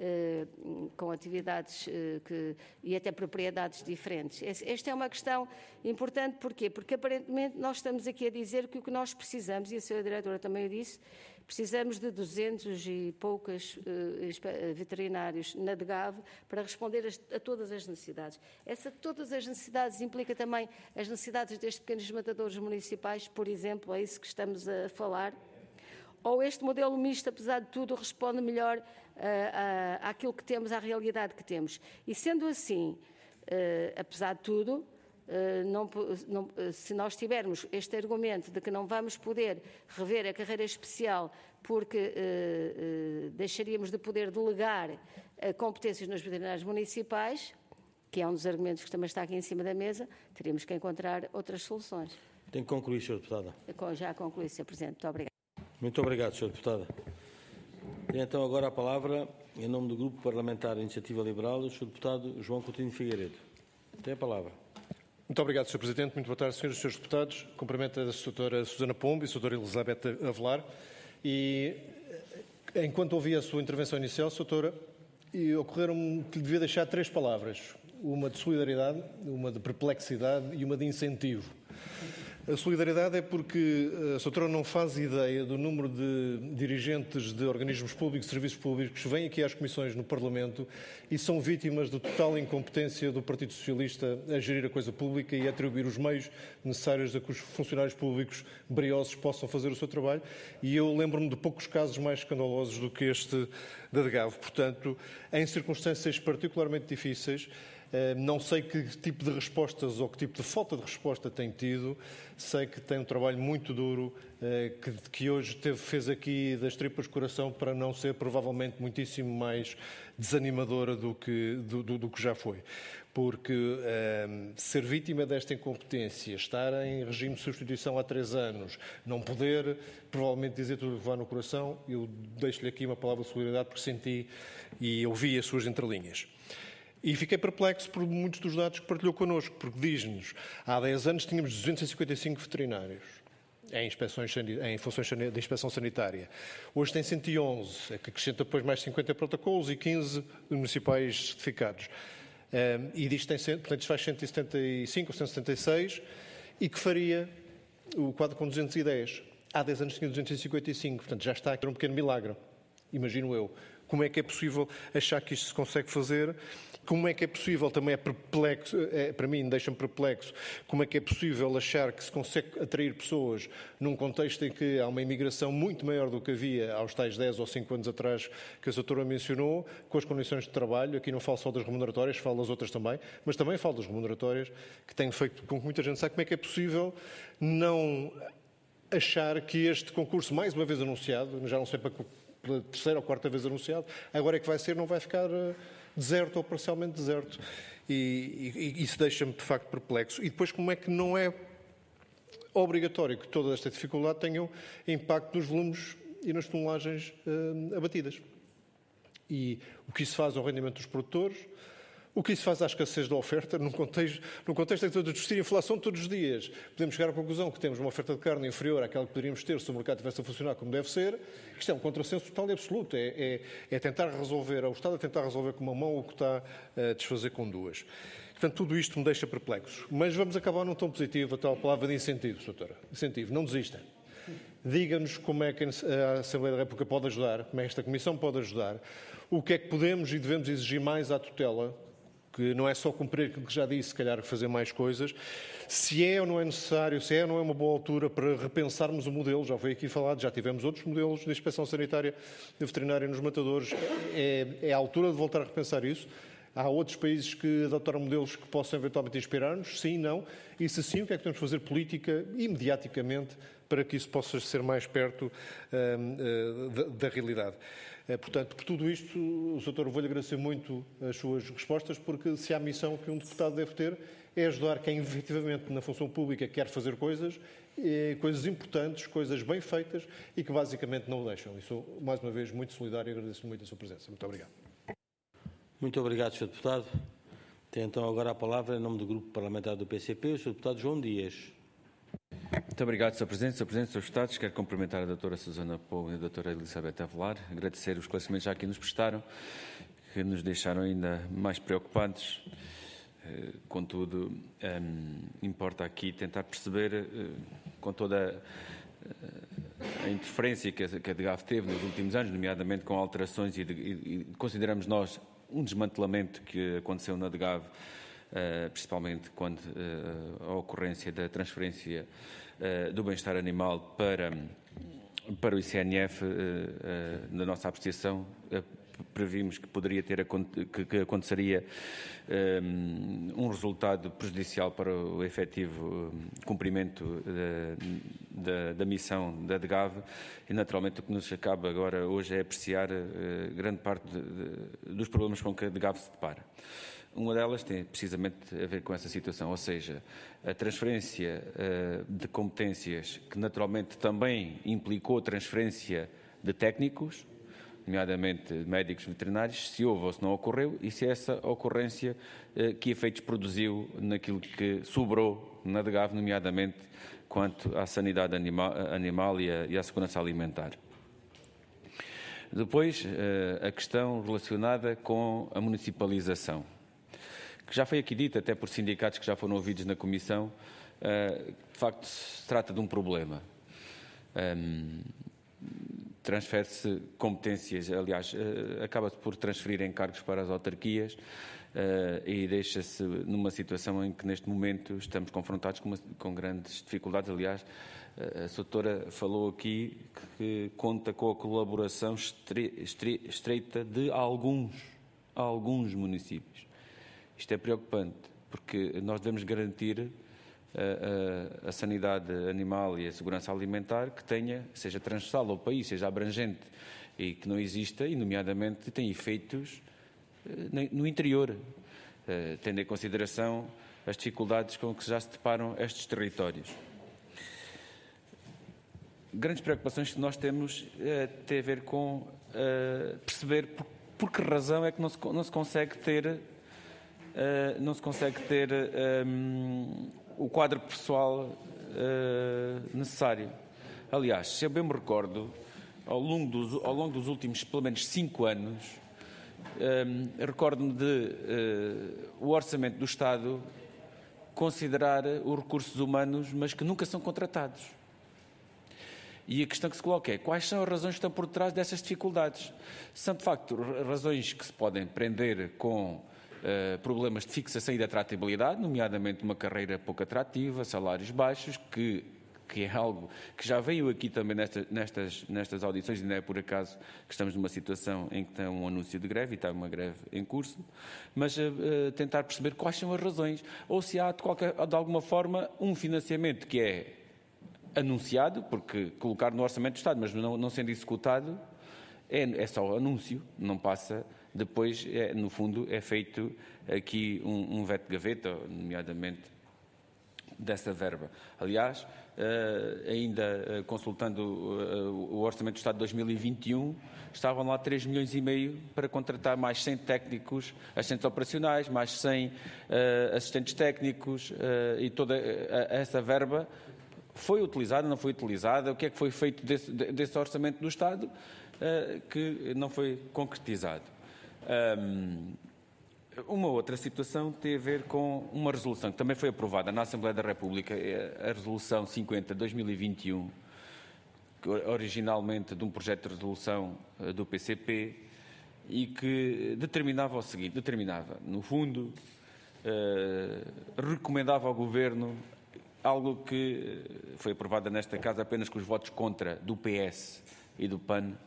uh, com atividades uh, que, e até propriedades diferentes. Esta é uma questão importante, porquê? Porque aparentemente nós estamos aqui a dizer que o que nós precisamos, e a senhora Diretora também o disse, precisamos de duzentos e poucas uh, veterinários na DGAV para responder a, a todas as necessidades. Essa todas as necessidades implica também as necessidades destes pequenos matadouros municipais, por exemplo, é isso que estamos a falar. Ou este modelo misto, apesar de tudo, responde melhor uh, uh, àquilo que temos, à realidade que temos. E sendo assim, uh, apesar de tudo, uh, não, não, uh, se nós tivermos este argumento de que não vamos poder rever a carreira especial porque uh, uh, deixaríamos de poder delegar uh, competências nos veterinários municipais, que é um dos argumentos que também está aqui em cima da mesa, teríamos que encontrar outras soluções. Tem que concluir, senhora Deputada. Já concluí, senhor Presidente. Muito obrigada. Muito obrigado, senhora Deputada. Tenho então agora a palavra, em nome do Grupo Parlamentar Iniciativa Liberal, o senhor Deputado João Coutinho Figueiredo. Tem a palavra. Muito obrigado, senhor Presidente. Muito boa tarde, senhoras e senhores deputados. Cumprimento a doutora Susana Pombo e a doutora Elizabeth Avelar. E, enquanto ouvi a sua intervenção inicial, doutora, ocorreram-me que lhe devia deixar três palavras. Uma de solidariedade, uma de perplexidade e uma de incentivo. A solidariedade é porque a doutora não faz ideia do número de dirigentes de organismos públicos e serviços públicos que vêm aqui às comissões no Parlamento e são vítimas da total incompetência do Partido Socialista a gerir a coisa pública e a atribuir os meios necessários a que os funcionários públicos briosos possam fazer o seu trabalho. E eu lembro-me de poucos casos mais escandalosos do que este da DGAV. Portanto, em circunstâncias particularmente difíceis, não sei que tipo de respostas ou que tipo de falta de resposta tem tido. Sei que tem um trabalho muito duro, que, que hoje teve, fez aqui das tripas de coração para não ser provavelmente muitíssimo mais desanimadora do que, do, do, do que já foi. Porque um, ser vítima desta incompetência, estar em regime de substituição há três anos, não poder provavelmente dizer tudo o que vai no coração, eu deixo-lhe aqui uma palavra de solidariedade porque senti e ouvi as suas entrelinhas. E fiquei perplexo por muitos dos dados que partilhou connosco, porque diz-nos, há dez anos tínhamos duzentos e cinquenta e cinco veterinários em, inspeções, em funções de inspeção sanitária. Hoje tem cento e onze, é que acrescenta depois mais cinquenta protocolos e quinze municipais certificados. Um, e diz que tem, portanto, isto faz cento e setenta e cinco ou cento e setenta e seis, e que faria o quadro com duzentos e dez. Há dez anos tinha duzentos e cinquenta e cinco, portanto já está aqui um pequeno milagre, imagino eu. Como é que é possível achar que isto se consegue fazer? Como é que é possível, também é perplexo, é, para mim deixa-me perplexo, como é que é possível achar que se consegue atrair pessoas num contexto em que há uma imigração muito maior do que havia aos tais dez ou cinco anos atrás que a doutora mencionou, com as condições de trabalho. Aqui não falo só das remuneratórias, falo das outras também, mas também falo das remuneratórias, que têm feito com que muita gente saiba. Como é que é possível não achar que este concurso, mais uma vez anunciado, já não sei para pela terceira ou quarta vez anunciado, agora é que vai ser, não vai ficar deserto ou parcialmente deserto. E, e isso deixa-me, de facto, perplexo. E depois, como é que não é obrigatório que toda esta dificuldade tenha impacto nos volumes e nas tonelagens uh, abatidas? E o que isso faz ao rendimento dos produtores, o que isso faz à escassez da oferta, num contexto, num contexto em que todos discutir inflação todos os dias. Podemos chegar à conclusão que temos uma oferta de carne inferior àquela que poderíamos ter se o mercado estivesse a funcionar como deve ser. Isto é um contrassenso total e absoluto. É, é, é tentar resolver, é o Estado a tentar resolver com uma mão o que está a desfazer com duas. Portanto, tudo isto me deixa perplexo. Mas vamos acabar num tom positivo, a tal palavra de incentivo, doutora. Incentivo, não desista. Diga-nos como é que a Assembleia da República pode ajudar, como é que esta Comissão pode ajudar, o que é que podemos e devemos exigir mais à tutela, que não é só cumprir aquilo que já disse, se calhar fazer mais coisas, se é ou não é necessário, se é ou não é uma boa altura para repensarmos o modelo, já foi aqui falado, já tivemos outros modelos de inspeção sanitária e veterinária nos matadores, é, é a altura de voltar a repensar isso. Há outros países que adotaram modelos que possam eventualmente inspirar-nos? Sim, não? E se sim, o que é que temos de fazer política e mediaticamente para que isso possa ser mais perto uh, uh, da, da realidade? Uh, portanto, por tudo isto, o doutor, vou-lhe agradecer muito as suas respostas, porque se há missão que um deputado deve ter é ajudar quem efetivamente na função pública quer fazer coisas, eh, coisas importantes, coisas bem feitas e que basicamente não o deixam. E sou, mais uma vez, muito solidário e agradeço muito a sua presença. Muito obrigado. Muito obrigado, senhor Deputado. Tem então agora a palavra, em nome do Grupo Parlamentar do P C P, o senhor Deputado João Dias. Muito obrigado, senhor Presidente. senhor Presidente, senhores Deputados, quero cumprimentar a doutora Susana Pombo e a doutora Elizabeth Avelar, agradecer os esclarecimentos já que nos prestaram, que nos deixaram ainda mais preocupantes. Contudo, um, importa aqui tentar perceber, uh, com toda a, a interferência que a, que a DGAV teve nos últimos anos, nomeadamente com alterações, e, de, e, e consideramos nós um desmantelamento que aconteceu na DGAV, uh, principalmente quando uh, a ocorrência da transferência uh, do bem-estar animal para, para o I C N F, uh, uh, na nossa apreciação, uh, previmos que poderia ter que, que aconteceria um, um resultado prejudicial para o efetivo cumprimento da, da, da missão da DGAV e, naturalmente, o que nos acaba agora hoje é apreciar uh, grande parte de, de, dos problemas com que a DGAV se depara. Uma delas tem precisamente a ver com essa situação, ou seja, a transferência uh, de competências que naturalmente também implicou transferência de técnicos, nomeadamente médicos veterinários, se houve ou se não ocorreu, e se essa ocorrência, eh, que efeitos produziu naquilo que sobrou na DGAV, nomeadamente quanto à sanidade animal, animal e, a, e à segurança alimentar. Depois, eh, a questão relacionada com a municipalização, que já foi aqui dita, até por sindicatos que já foram ouvidos na Comissão, eh, de facto se trata de um problema. Um, Transfere-se competências, aliás, acaba-se por transferir encargos para as autarquias e deixa-se numa situação em que, neste momento, estamos confrontados com, uma, com grandes dificuldades. Aliás, a doutora falou aqui que conta com a colaboração estre, estre, estreita de alguns, alguns municípios. Isto é preocupante, porque nós devemos garantir A, a, a sanidade animal e a segurança alimentar que tenha, seja transversal ao país, seja abrangente e que não exista, e nomeadamente tem efeitos uh, no interior, uh, tendo em consideração as dificuldades com que já se deparam estes territórios. Grandes preocupações que nós temos uh, têm a ver com uh, perceber por, por que razão é que não se, não se consegue ter, uh, não se consegue ter um, o quadro pessoal uh, necessário. Aliás, se eu bem me recordo, ao longo dos, ao longo dos últimos, pelo menos, cinco anos, um, recordo-me de uh, o orçamento do Estado considerar os recursos humanos, mas que nunca são contratados. E a questão que se coloca é quais são as razões que estão por trás dessas dificuldades. São, de facto, razões que se podem prender com Uh, problemas de fixação e de atratividade, nomeadamente uma carreira pouco atrativa, salários baixos, que, que é algo que já veio aqui também nesta, nestas, nestas audições, e não é por acaso que estamos numa situação em que está um anúncio de greve e está uma greve em curso, mas uh, uh, tentar perceber quais são as razões, ou se há de, qualquer, de alguma forma um financiamento que é anunciado, porque colocar no orçamento do Estado, mas não, não sendo executado, é, é só anúncio, não passa, depois, é, no fundo, é feito aqui um, um veto de gaveta, nomeadamente dessa verba. Aliás, Uh, ainda uh, consultando uh, o Orçamento do Estado de dois mil e vinte e um, estavam lá três milhões e meio para contratar mais cem técnicos, assistentes operacionais, mais cem uh, assistentes técnicos uh, e toda uh, essa verba foi utilizada, não foi utilizada, o que é que foi feito desse, desse Orçamento do Estado uh, que não foi concretizado. Um, Uma outra situação tem a ver com uma resolução que também foi aprovada na Assembleia da República, a Resolução cinquenta de dois mil e vinte e um, originalmente de um projeto de resolução do P C P, e que determinava o seguinte, determinava, no fundo, eh, recomendava ao Governo algo que foi aprovado nesta Casa apenas com os votos contra do P S e do P A N,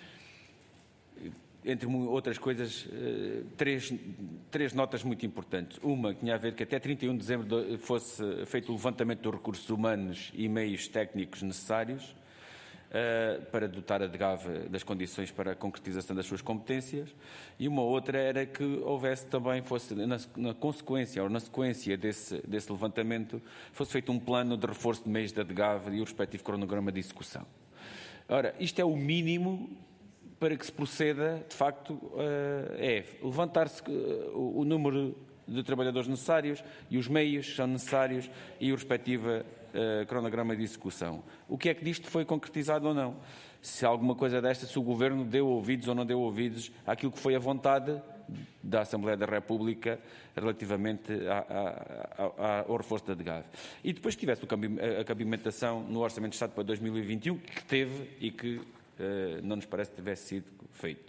entre outras coisas, três, três notas muito importantes. Uma que tinha a ver que até trinta e um de dezembro fosse feito o levantamento dos recursos humanos e meios técnicos necessários uh, para dotar a DGAV das condições para a concretização das suas competências, e uma outra era que houvesse também, fosse na, na consequência ou na sequência desse, desse levantamento, fosse feito um plano de reforço de meios da DGAV e o respectivo cronograma de execução. Ora, isto é o mínimo para que se proceda, de facto, é levantar-se o número de trabalhadores necessários e os meios que são necessários e o respectivo cronograma de execução. O que é que disto foi concretizado ou não? Se alguma coisa desta, se o Governo deu ouvidos ou não deu ouvidos àquilo que foi a vontade da Assembleia da República relativamente a, a, a, ao reforço da DGAV. E depois tivesse a cabimentação no Orçamento de Estado para dois mil e vinte e um, que teve e que Uh, não nos parece que tivesse sido feito.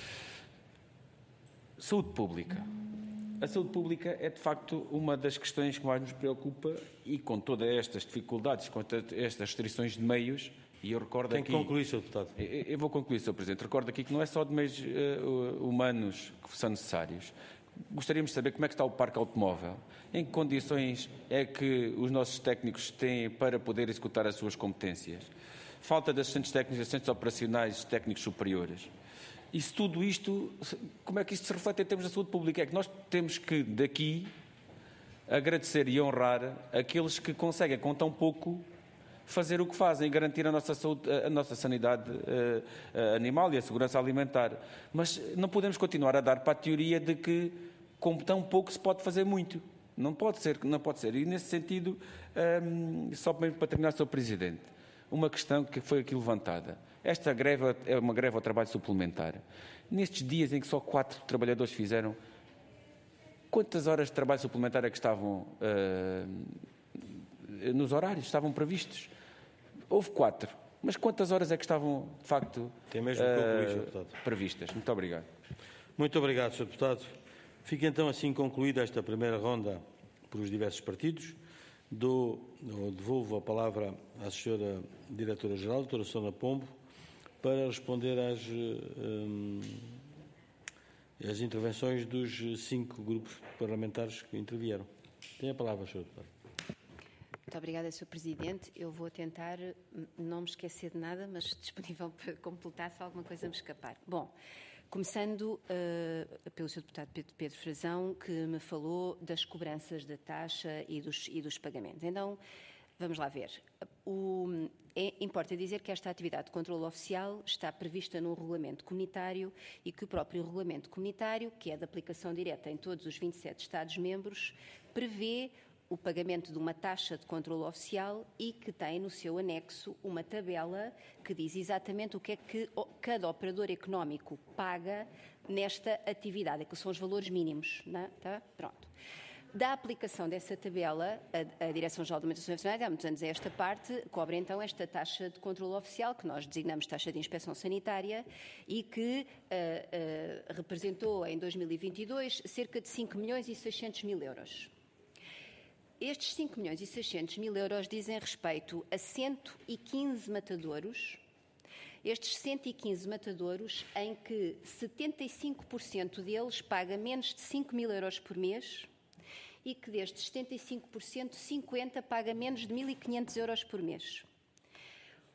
Saúde pública. A saúde pública é, de facto, uma das questões que mais nos preocupa, e com todas estas dificuldades, com estas restrições de meios, e eu recordo Tem aqui... que concluir, senhor Deputado. Eu, eu vou concluir, senhor Presidente. Recordo aqui que não é só de meios uh, humanos que são necessários. Gostaríamos de saber como é que está o parque automóvel, em que condições é que os nossos técnicos têm para poder executar as suas competências. Falta de assistentes técnicos, assistentes operacionais, técnicos superiores. E se tudo isto, como é que isto se reflete em termos da saúde pública? É que nós temos que, daqui, agradecer e honrar aqueles que conseguem, com tão pouco, fazer o que fazem e garantir a nossa, saúde, a nossa sanidade uh, animal e a segurança alimentar. Mas não podemos continuar a dar para a teoria de que, com tão pouco, se pode fazer muito. Não pode ser, não pode ser. E, nesse sentido, um, só mesmo para terminar, senhor Presidente, uma questão que foi aqui levantada. Esta greve é uma greve ao trabalho suplementar. Nestes dias em que só quatro trabalhadores fizeram, quantas horas de trabalho suplementar é que estavam uh, nos horários, estavam previstos? Houve quatro, mas quantas horas é que estavam, de facto, Tem mesmo que concluir, senhor Deputado. previstas? Muito obrigado. Muito obrigado, senhor Deputado. Fica então assim concluída esta primeira ronda por os diversos partidos. Dou, devolvo a palavra à senhora Diretora-Geral, doutora Susana Pombo, para responder às, um, às intervenções dos cinco grupos parlamentares que intervieram. Tem a palavra, senhora Deputada. Muito obrigada, senhor Presidente. Eu vou tentar não me esquecer de nada, mas disponível para completar se alguma coisa me escapar. Bom, começando uh, pelo senhor Deputado Pedro, Pedro Frazão, que me falou das cobranças da taxa e dos, e dos pagamentos. Então, vamos lá ver. O, é, importa dizer que esta atividade de controle oficial está prevista no regulamento comunitário e que o próprio regulamento comunitário, que é de aplicação direta em todos os vinte e sete Estados-membros, prevê o pagamento de uma taxa de controle oficial e que tem no seu anexo uma tabela que diz exatamente o que é que cada operador económico paga nesta atividade, que são os valores mínimos, não é? Tá? Pronto. Da aplicação dessa tabela, a, a Direção-Geral de Alimentação e Veterinária, há muitos anos a esta parte, cobra então esta taxa de controle oficial, que nós designamos taxa de inspeção sanitária, e que uh, uh, representou em dois mil e vinte e dois cerca de cinco milhões e seiscentos mil euros. Estes cinco milhões e seiscentos mil euros dizem respeito a cento e quinze matadouros, estes cento e quinze matadouros em que setenta e cinco por cento deles paga menos de cinco mil euros por mês e que destes setenta e cinco por cento, cinquenta por cento paga menos de mil e quinhentos euros por mês.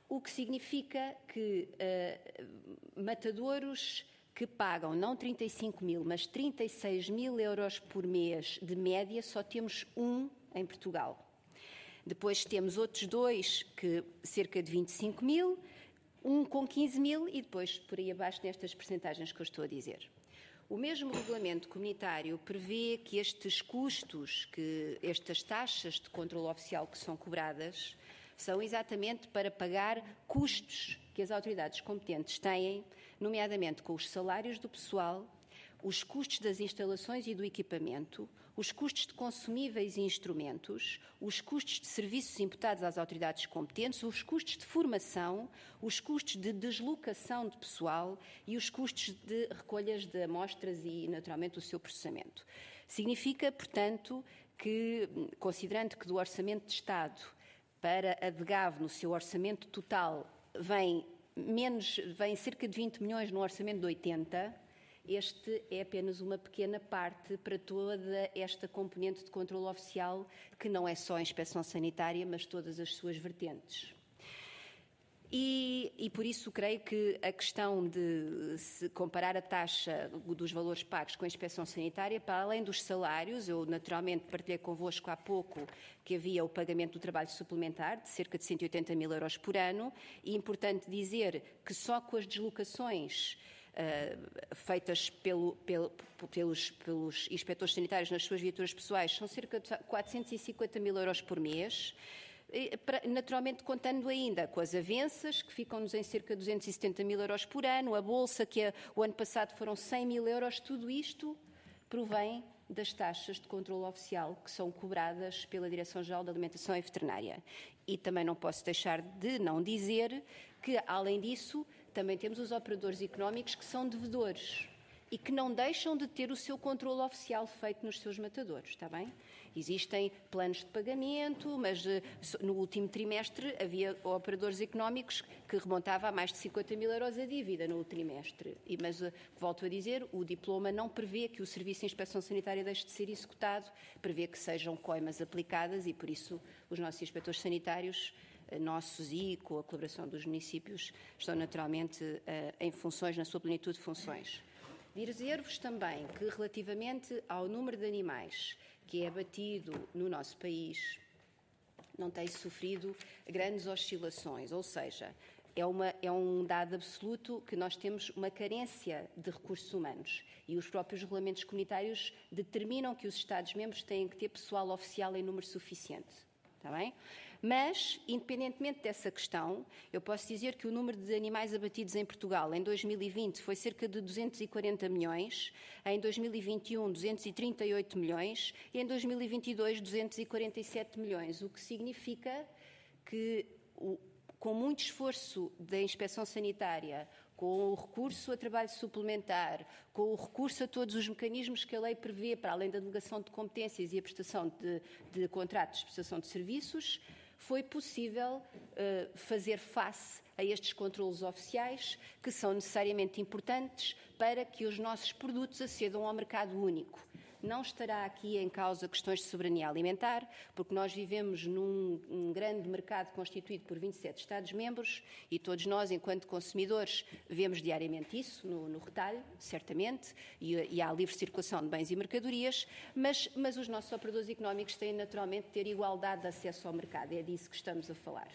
o que significa que uh, matadouros que pagam não trinta e cinco mil, mas trinta e seis mil euros por mês de média, só temos um em Portugal. Depois temos outros dois, que cerca de vinte e cinco mil, um com quinze mil e depois por aí abaixo nestas percentagens que eu estou a dizer. O mesmo regulamento comunitário prevê que estes custos, que estas taxas de controle oficial que são cobradas, são exatamente para pagar custos que as autoridades competentes têm, nomeadamente com os salários do pessoal, os custos das instalações e do equipamento, os custos de consumíveis e instrumentos, os custos de serviços imputados às autoridades competentes, os custos de formação, os custos de deslocação de pessoal e os custos de recolhas de amostras e, naturalmente, o seu processamento. Significa, portanto, que, considerando que do Orçamento de Estado para a DGAV, no seu orçamento total, vem, menos, vem cerca de vinte milhões no orçamento de oitenta, este é apenas uma pequena parte para toda esta componente de controle oficial, que não é só a inspeção sanitária, mas todas as suas vertentes. E, e por isso creio que a questão de se comparar a taxa dos valores pagos com a inspeção sanitária, para além dos salários, eu naturalmente partilhei convosco há pouco que havia o pagamento do trabalho suplementar de cerca de cento e oitenta mil euros por ano, e é importante dizer que só com as deslocações Uh, feitas pelo, pelo, pelos, pelos inspectores sanitários nas suas viaturas pessoais, são cerca de quatrocentos e cinquenta mil euros por mês, e, pra, naturalmente contando ainda com as avanças, que ficam-nos em cerca de duzentos e setenta mil euros por ano, a bolsa, que é, o ano passado foram cem mil euros, tudo isto provém das taxas de controle oficial que são cobradas pela Direção-Geral da Alimentação e Veterinária. E também não posso deixar de não dizer que, além disso, também temos os operadores económicos que são devedores e que não deixam de ter o seu controle oficial feito nos seus matadouros, está bem? Existem planos de pagamento, mas no último trimestre havia operadores económicos que remontavam a mais de cinquenta mil euros a dívida no trimestre. E, mas, volto a dizer, o diploma não prevê que o Serviço de Inspeção Sanitária deixe de ser executado, prevê que sejam coimas aplicadas e, por isso, os nossos inspectores sanitários nossos e com a colaboração dos municípios estão naturalmente uh, em funções, na sua plenitude de funções. Dizer-vos também que relativamente ao número de animais que é abatido no nosso país, não tem sofrido grandes oscilações, ou seja, é, uma, é um dado absoluto que nós temos uma carência de recursos humanos e os próprios regulamentos comunitários determinam que os Estados-membros têm que ter pessoal oficial em número suficiente. Está bem? Mas, independentemente dessa questão, eu posso dizer que o número de animais abatidos em Portugal em dois mil e vinte foi cerca de duzentos e quarenta milhões, em dois mil e vinte e um duzentos e trinta e oito milhões e em dois mil e vinte e dois duzentos e quarenta e sete milhões, o que significa que, com muito esforço da inspeção sanitária, com o recurso a trabalho suplementar, com o recurso a todos os mecanismos que a lei prevê, para além da delegação de competências e a prestação de, de contratos de prestação de serviços, foi possível uh, fazer face a estes controlos oficiais que são necessariamente importantes para que os nossos produtos acedam ao mercado único. Não estará aqui em causa questões de soberania alimentar, porque nós vivemos num um grande mercado constituído por vinte e sete Estados-membros e todos nós, enquanto consumidores, vemos diariamente isso no, no retalho, certamente, e, e há livre circulação de bens e mercadorias, mas, mas os nossos operadores económicos têm naturalmente de ter igualdade de acesso ao mercado, é disso que estamos a falar.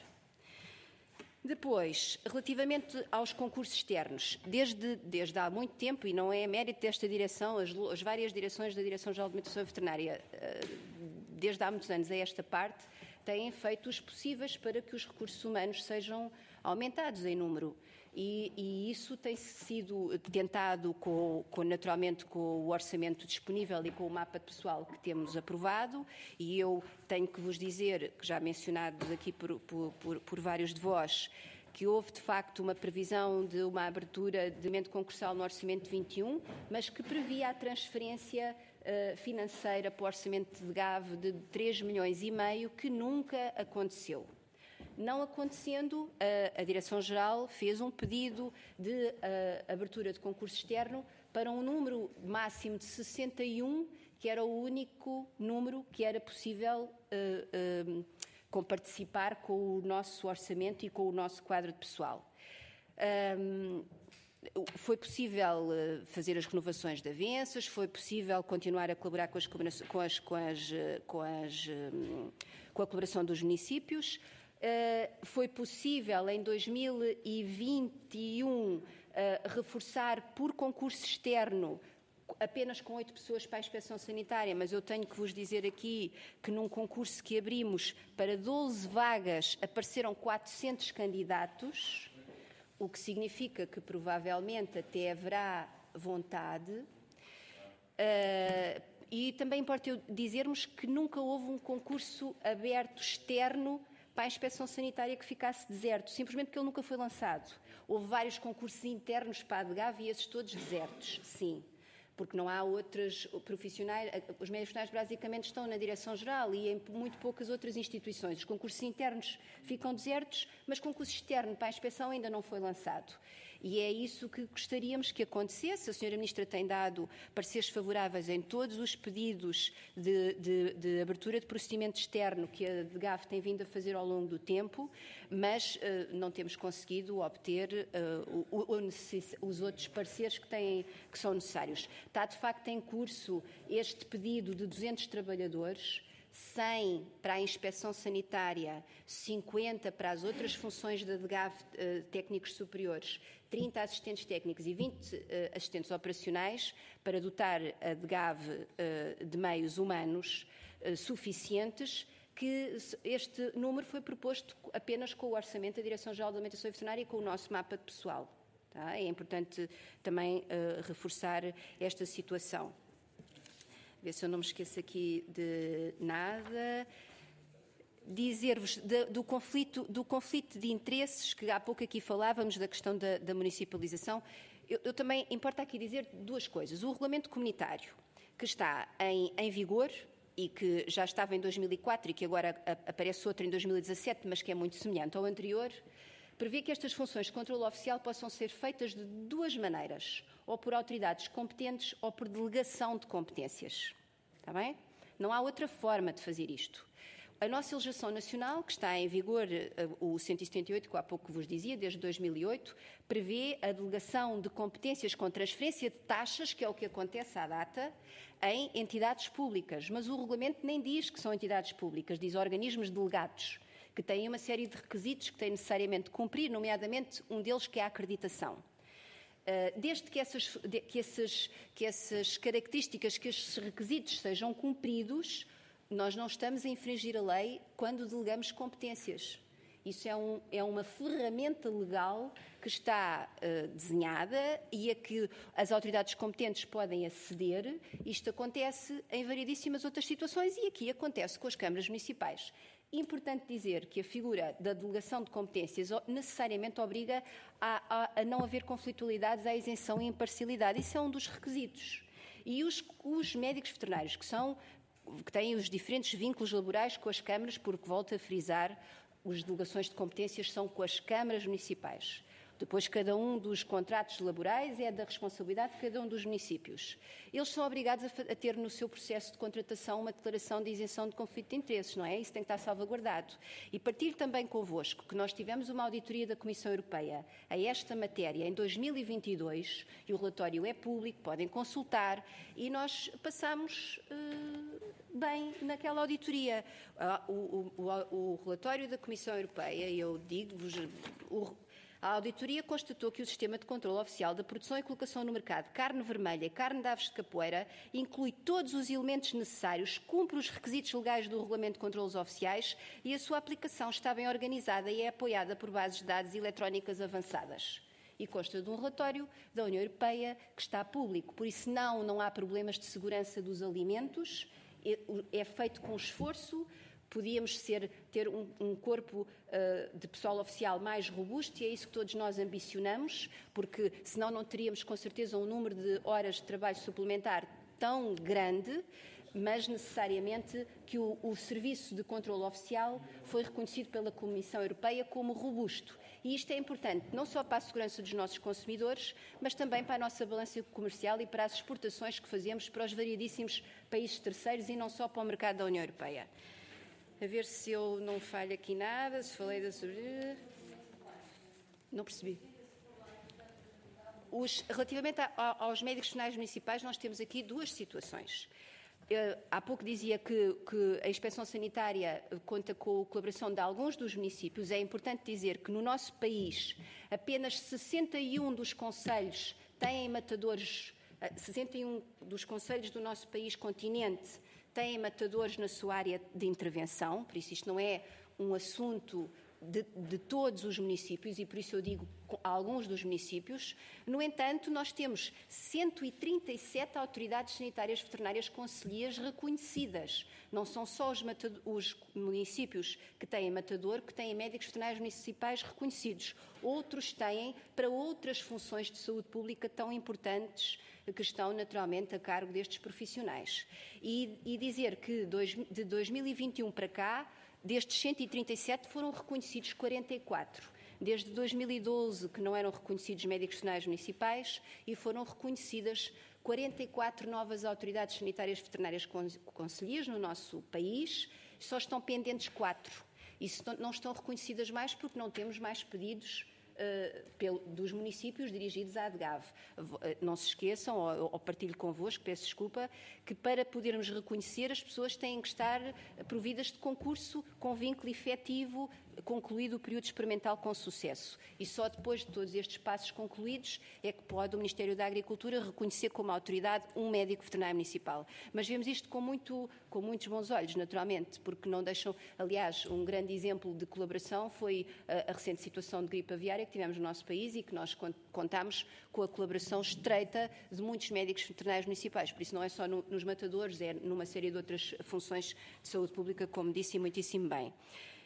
Depois, relativamente aos concursos externos, desde, desde há muito tempo, e não é mérito desta direção, as, as várias direções da Direção-Geral de Alimentação e Veterinária, desde há muitos anos a esta parte, têm feito os possíveis para que os recursos humanos sejam aumentados em número. E, e isso tem sido tentado, com, com, naturalmente, com o orçamento disponível e com o mapa de pessoal que temos aprovado, e eu tenho que vos dizer, que já mencionados aqui por, por, por, por vários de vós, que houve, de facto, uma previsão de uma abertura de momento concursal no Orçamento de vinte e um, mas que previa a transferência uh, financeira para o Orçamento de Gave de três milhões e meio, que nunca aconteceu. Não acontecendo, a, a Direção-Geral fez um pedido de uh, abertura de concurso externo para um número máximo de sessenta e um, que era o único número que era possível uh, uh, comparticipar com o nosso orçamento e com o nosso quadro de pessoal. Um, Foi possível fazer as renovações de avanças, foi possível continuar a colaborar com, as, com, as, com, as, com, as, com a colaboração dos municípios. Foi possível, em dois mil e vinte e um, reforçar por concurso externo apenas com oito pessoas para a inspeção sanitária, mas eu tenho que vos dizer aqui que num concurso que abrimos para doze vagas apareceram quatrocentos candidatos, o que significa que provavelmente até haverá vontade. Uh, e também importa eu dizermos que nunca houve um concurso aberto externo para a inspeção sanitária que ficasse deserto, simplesmente porque ele nunca foi lançado. Houve vários concursos internos para a ADGAV e esses todos desertos, sim. Porque não há outros profissionais, os médicos profissionais basicamente estão na Direção-Geral e em muito poucas outras instituições. Os concursos internos ficam desertos, mas o concurso externo para a inspeção ainda não foi lançado. E é isso que gostaríamos que acontecesse. A senhora Ministra tem dado pareceres favoráveis em todos os pedidos de, de, de abertura de procedimento externo que a ADGAV tem vindo a fazer ao longo do tempo, mas uh, não temos conseguido obter uh, o, o, os outros pareceres que, têm, que são necessários. Está, de facto, em curso este pedido de duzentos trabalhadores, cem para a inspeção sanitária, cinquenta para as outras funções da ADGAV, uh, técnicos superiores, trinta assistentes técnicos e vinte uh, assistentes operacionais para dotar a ADGAV uh, de meios humanos uh, suficientes, que este número foi proposto apenas com o orçamento da Direção-Geral da Alimentação e Veterinária e com o nosso mapa de pessoal. Tá? É importante também uh, reforçar esta situação. Ver se eu não me esqueço aqui de nada. Dizer-vos do conflito, do conflito de interesses, que há pouco aqui falávamos, da questão da, da municipalização. Eu, eu também, importa aqui dizer duas coisas. O regulamento comunitário, que está em, em vigor e que já estava em dois mil e quatro e que agora aparece outro em dois mil e dezassete, mas que é muito semelhante ao anterior, prevê que estas funções de controle oficial possam ser feitas de duas maneiras, ou por autoridades competentes ou por delegação de competências. Está bem? Não há outra forma de fazer isto. A nossa legislação nacional, que está em vigor, o cento e setenta e oito, que há pouco vos dizia, desde dois mil e oito, prevê a delegação de competências com transferência de taxas, que é o que acontece à data, em entidades públicas. Mas o regulamento nem diz que são entidades públicas, diz organismos delegados, que têm uma série de requisitos que têm necessariamente de cumprir, nomeadamente um deles que é a acreditação. Desde que essas, que, essas, que essas características, que estes requisitos sejam cumpridos, nós não estamos a infringir a lei quando delegamos competências. Isso é, um, é uma ferramenta legal que está uh, desenhada e a que as autoridades competentes podem aceder. Isto acontece em variedíssimas outras situações e aqui acontece com as câmaras municipais. Importante dizer que a figura da delegação de competências necessariamente obriga a, a, a não haver conflitualidades, à isenção e imparcialidade. Isso é um dos requisitos. E os, os médicos veterinários, que, são, que têm os diferentes vínculos laborais com as câmaras, porque, volto a frisar, as delegações de competências são com as câmaras municipais. Depois, cada um dos contratos laborais é da responsabilidade de cada um dos municípios. Eles são obrigados a, a ter no seu processo de contratação uma declaração de isenção de conflito de interesses, não é? Isso tem que estar salvaguardado. E partilho também convosco que nós tivemos uma auditoria da Comissão Europeia a esta matéria em dois mil e vinte e dois, e o relatório é público, podem consultar, e nós passámos uh, bem naquela auditoria. Uh, o, o, o, o relatório da Comissão Europeia, eu digo-vos... O, A auditoria constatou que o sistema de controle oficial da produção e colocação no mercado de carne vermelha e carne de aves de capoeira inclui todos os elementos necessários, cumpre os requisitos legais do Regulamento de Controlos Oficiais e a sua aplicação está bem organizada e é apoiada por bases de dados eletrónicas avançadas. E consta de um relatório da União Europeia que está público. Por isso, não, não há problemas de segurança dos alimentos, é, é feito com esforço. Podíamos ser, ter um, um corpo uh, de pessoal oficial mais robusto e é isso que todos nós ambicionamos, porque senão não teríamos com certeza um número de horas de trabalho suplementar tão grande, mas necessariamente que o, o serviço de controle oficial foi reconhecido pela Comissão Europeia como robusto. E isto é importante não só para a segurança dos nossos consumidores, mas também para a nossa balança comercial e para as exportações que fazemos para os variedíssimos países terceiros e não só para o mercado da União Europeia. A ver se eu não falho aqui nada, se falei da... Não percebi. Os, relativamente a, a, aos médicos finais municipais, nós temos aqui duas situações. Eu, há pouco dizia que, que a Inspeção Sanitária conta com a colaboração de alguns dos municípios. É importante dizer que no nosso país apenas sessenta e um dos concelhos têm matadores, sessenta e um dos concelhos do nosso país continente têm matadores na sua área de intervenção, por isso isto não é um assunto De, de todos os municípios, e por isso eu digo alguns dos municípios. No entanto, nós temos cento e trinta e sete autoridades sanitárias veterinárias concelhias reconhecidas. Não são só os, os municípios que têm matador, que têm médicos veterinários municipais reconhecidos. Outros têm para outras funções de saúde pública tão importantes que estão naturalmente a cargo destes profissionais. E, e dizer que dois, de dois mil e vinte e um para cá, destes cento e trinta e sete foram reconhecidos quarenta e quatro. Desde dois mil e doze que não eram reconhecidos médicos veterinários municipais e foram reconhecidas quarenta e quatro novas autoridades sanitárias veterinárias concelhias no nosso país, só estão pendentes quatro. E não estão reconhecidas mais porque não temos mais pedidos Uh, pelo, dos municípios dirigidos à ADGAV. Uh, não se esqueçam, ou, ou partilho convosco, peço desculpa, que para podermos reconhecer as pessoas têm que estar providas de concurso com vínculo efetivo, concluído o período experimental com sucesso. E só depois de todos estes passos concluídos é que pode o Ministério da Agricultura reconhecer como autoridade um médico veterinário municipal. Mas vemos isto com, muito, com muitos bons olhos, naturalmente, porque não deixam... Aliás, um grande exemplo de colaboração foi a, a recente situação de gripe aviária que tivemos no nosso país e que nós contamos com a colaboração estreita de muitos médicos veterinários municipais. Por isso não é só no, nos matadores, é numa série de outras funções de saúde pública, como disse muitíssimo bem.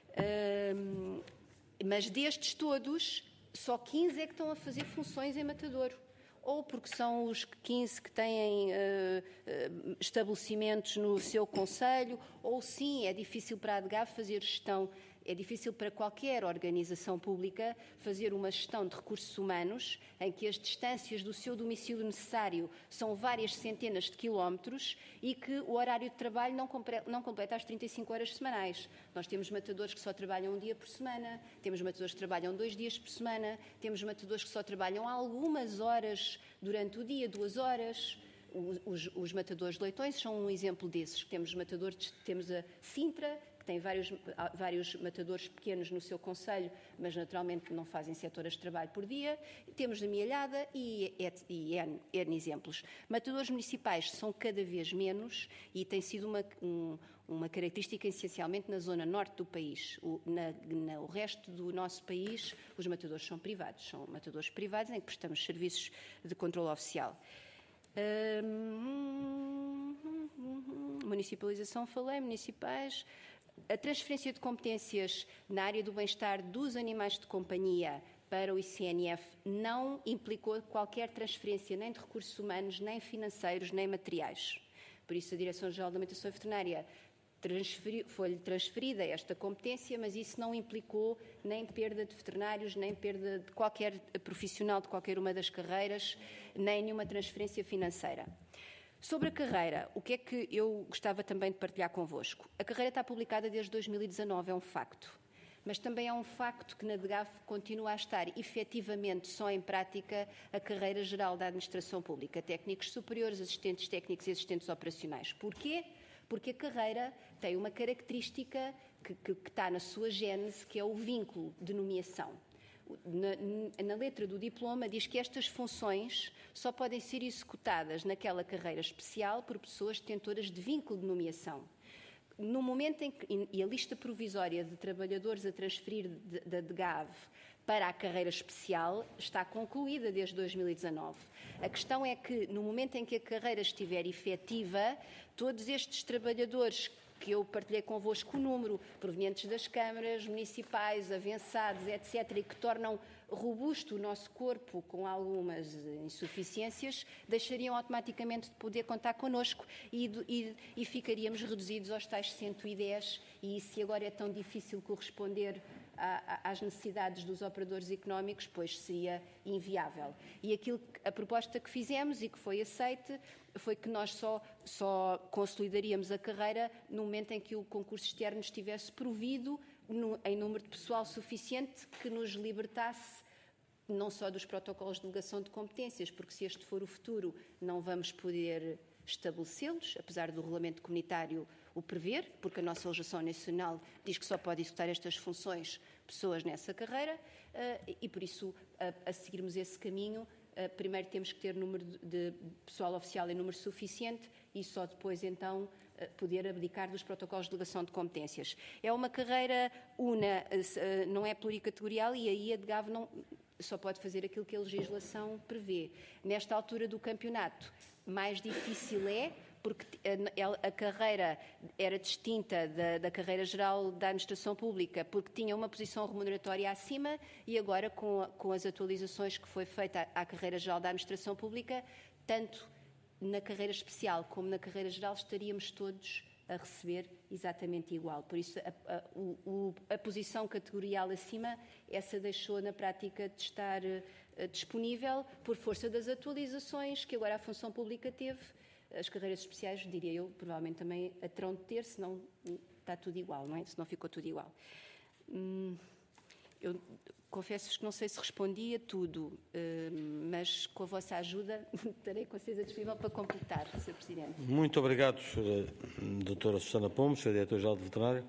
Uh, mas destes todos, só quinze é que estão a fazer funções em matadouro. Ou porque são os quinze que têm uh, uh, estabelecimentos no seu concelho, ou sim, é difícil para a ADGAV fazer gestão. É difícil para qualquer organização pública fazer uma gestão de recursos humanos em que as distâncias do seu domicílio necessário são várias centenas de quilómetros e que o horário de trabalho não completa, não completa as trinta e cinco horas semanais. Nós temos matadores que só trabalham um dia por semana, temos matadores que trabalham dois dias por semana, temos matadores que só trabalham algumas horas durante o dia, duas horas. Os, os matadores de leitões são um exemplo desses. Temos matadores, temos a Sintra, tem vários, vários matadores pequenos no seu concelho, mas naturalmente não fazem sete horas de trabalho por dia. Temos a Mialhada e, e, e N, N exemplos. Matadores municipais são cada vez menos e tem sido uma, um, uma característica essencialmente na zona norte do país. O, na, na, o resto do nosso país, os matadores são privados. São matadores privados em que prestamos serviços de controle oficial. Hum, municipalização, falei, municipais... A transferência de competências na área do bem-estar dos animais de companhia para o I C N F não implicou qualquer transferência nem de recursos humanos, nem financeiros, nem materiais. Por isso, a Direção-Geral da Alimentação Veterinária foi-lhe transferida esta competência, mas isso não implicou nem perda de veterinários, nem perda de qualquer profissional de qualquer uma das carreiras, nem nenhuma transferência financeira. Sobre a carreira, o que é que eu gostava também de partilhar convosco? A carreira está publicada desde dois mil e dezanove, é um facto. Mas também é um facto que na ADGAV continua a estar efetivamente só em prática a carreira geral da administração pública, técnicos superiores, assistentes técnicos e assistentes operacionais. Porquê? Porque a carreira tem uma característica que, que, que está na sua gênese, que é o vínculo de nomeação. Na, na letra do diploma diz que estas funções só podem ser executadas naquela carreira especial por pessoas detentoras de vínculo de nomeação. No momento em que, e a lista provisória de trabalhadores a transferir da ADGAV para a carreira especial está concluída desde dois mil e dezanove. A questão é que, no momento em que a carreira estiver efetiva, todos estes trabalhadores que eu partilhei convosco o número, provenientes das câmaras municipais, avançados, etcétera, e que tornam robusto o nosso corpo com algumas insuficiências, deixariam automaticamente de poder contar connosco e, e, e ficaríamos reduzidos aos tais cento e dez, e se agora é tão difícil corresponder às necessidades dos operadores económicos, pois seria inviável. E aquilo, a proposta que fizemos e que foi aceite foi que nós só, só consolidaríamos a carreira no momento em que o concurso externo estivesse provido no, em número de pessoal suficiente que nos libertasse não só dos protocolos de delegação de competências, porque se este for o futuro não vamos poder estabelecê-los, apesar do regulamento comunitário o prever, porque a nossa legislação nacional diz que só pode executar estas funções pessoas nessa carreira, e por isso, a, a seguirmos esse caminho, primeiro temos que ter número de pessoal oficial em número suficiente e só depois, então, poder abdicar dos protocolos de delegação de competências. É uma carreira una, não é pluricategorial, e aí a D G A V não, só pode fazer aquilo que a legislação prevê. Nesta altura do campeonato, mais difícil é, porque a, a carreira era distinta da, da carreira geral da administração pública, porque tinha uma posição remuneratória acima, e agora, com, a, com as atualizações que foi feita à, à carreira geral da administração pública, tanto na carreira especial como na carreira geral estaríamos todos a receber exatamente igual. Por isso, a, a, o, a posição categorial acima, essa deixou na prática de estar uh, disponível por força das atualizações que agora a função pública teve. As carreiras especiais, diria eu, provavelmente também a terão de ter, senão está tudo igual, não é? Senão ficou tudo igual. Hum, eu confesso-vos que não sei se respondi a tudo, hum, mas com a vossa ajuda estarei com certeza disponível para completar, senhor Presidente. Muito obrigado, senhora doutora Susana Pombo, senhora Diretora-Geral de Veterinária.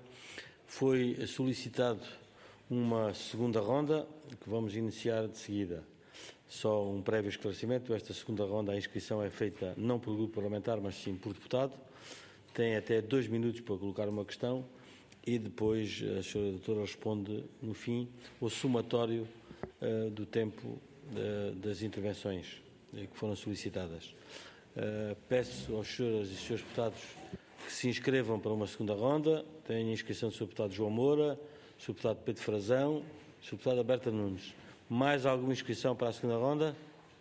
Foi solicitado uma segunda ronda, que vamos iniciar de seguida. Só um prévio esclarecimento, esta segunda ronda, a inscrição é feita não por grupo parlamentar, mas sim por deputado. Tem até dois minutos para colocar uma questão e depois a senhora doutora responde, no fim, o somatório uh, do tempo uh, das intervenções uh, que foram solicitadas. Uh, peço aos senhoras e senhores deputados que se inscrevam para uma segunda ronda. Tenho a inscrição do senhor deputado João Moura, do senhor deputado Pedro Frazão, do senhor deputado Berta Nunes. Mais alguma inscrição para a segunda ronda?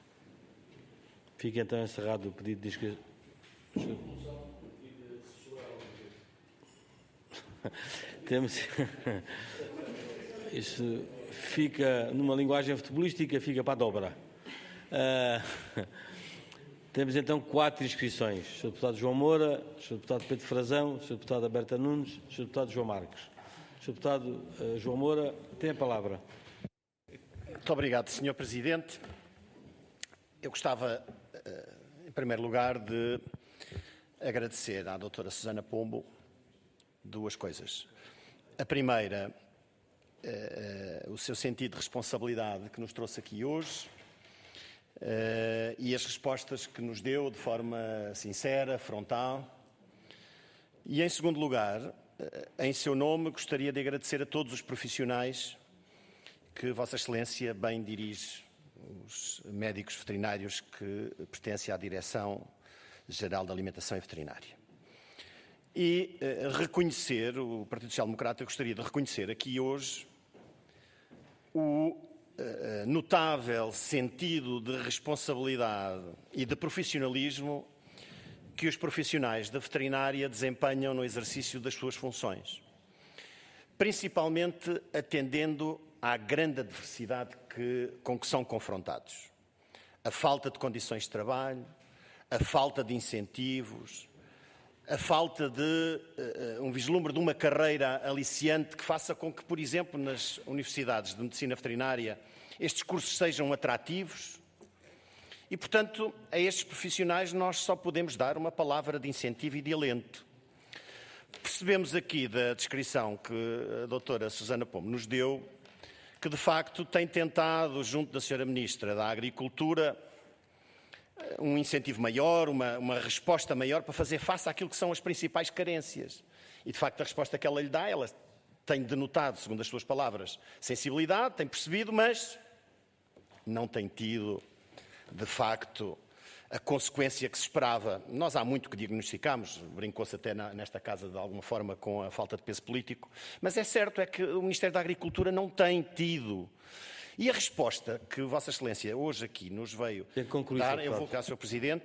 Fica então encerrado o pedido de inscrição. Temos. Isso fica, numa linguagem futebolística, fica para a dobra. Uh, temos então quatro inscrições. O senhor deputado João Moura, o senhor deputado Pedro Frazão, o senhor deputado Berta Nunes, o senhor deputado João Marques. O senhor deputado uh, João Moura tem a palavra. Muito obrigado, senhor Presidente. Eu gostava, em primeiro lugar, de agradecer à doutora Susana Pombo duas coisas. A primeira, o seu sentido de responsabilidade que nos trouxe aqui hoje e as respostas que nos deu de forma sincera, frontal. E, em segundo lugar, em seu nome, gostaria de agradecer a todos os profissionais que Vossa Excelência bem dirige, os médicos veterinários que pertencem à Direção-Geral da Alimentação e Veterinária. E eh, reconhecer, o Partido Social Democrata gostaria de reconhecer aqui hoje o eh, notável sentido de responsabilidade e de profissionalismo que os profissionais da veterinária desempenham no exercício das suas funções, principalmente atendendo à grande adversidade que, com que são confrontados. A falta de condições de trabalho, a falta de incentivos, a falta de uh, um vislumbre de uma carreira aliciante que faça com que, por exemplo, nas universidades de medicina veterinária, estes cursos sejam atrativos. E, portanto, a estes profissionais nós só podemos dar uma palavra de incentivo e de alento. Percebemos aqui da descrição que a doutora Susana Pombo nos deu que, de facto, tem tentado, junto da senhora Ministra da Agricultura, um incentivo maior, uma, uma resposta maior para fazer face àquilo que são as principais carências. E, de facto, a resposta que ela lhe dá, ela tem denotado, segundo as suas palavras, sensibilidade, tem percebido, mas não tem tido, de facto, a consequência que se esperava. Nós há muito que diagnosticamos, brincou-se até na, nesta casa de alguma forma com a falta de peso político, mas é certo é que o Ministério da Agricultura não tem tido. E a resposta que Vossa Excelência hoje aqui nos veio dar, eu vou colocar, senhor Presidente,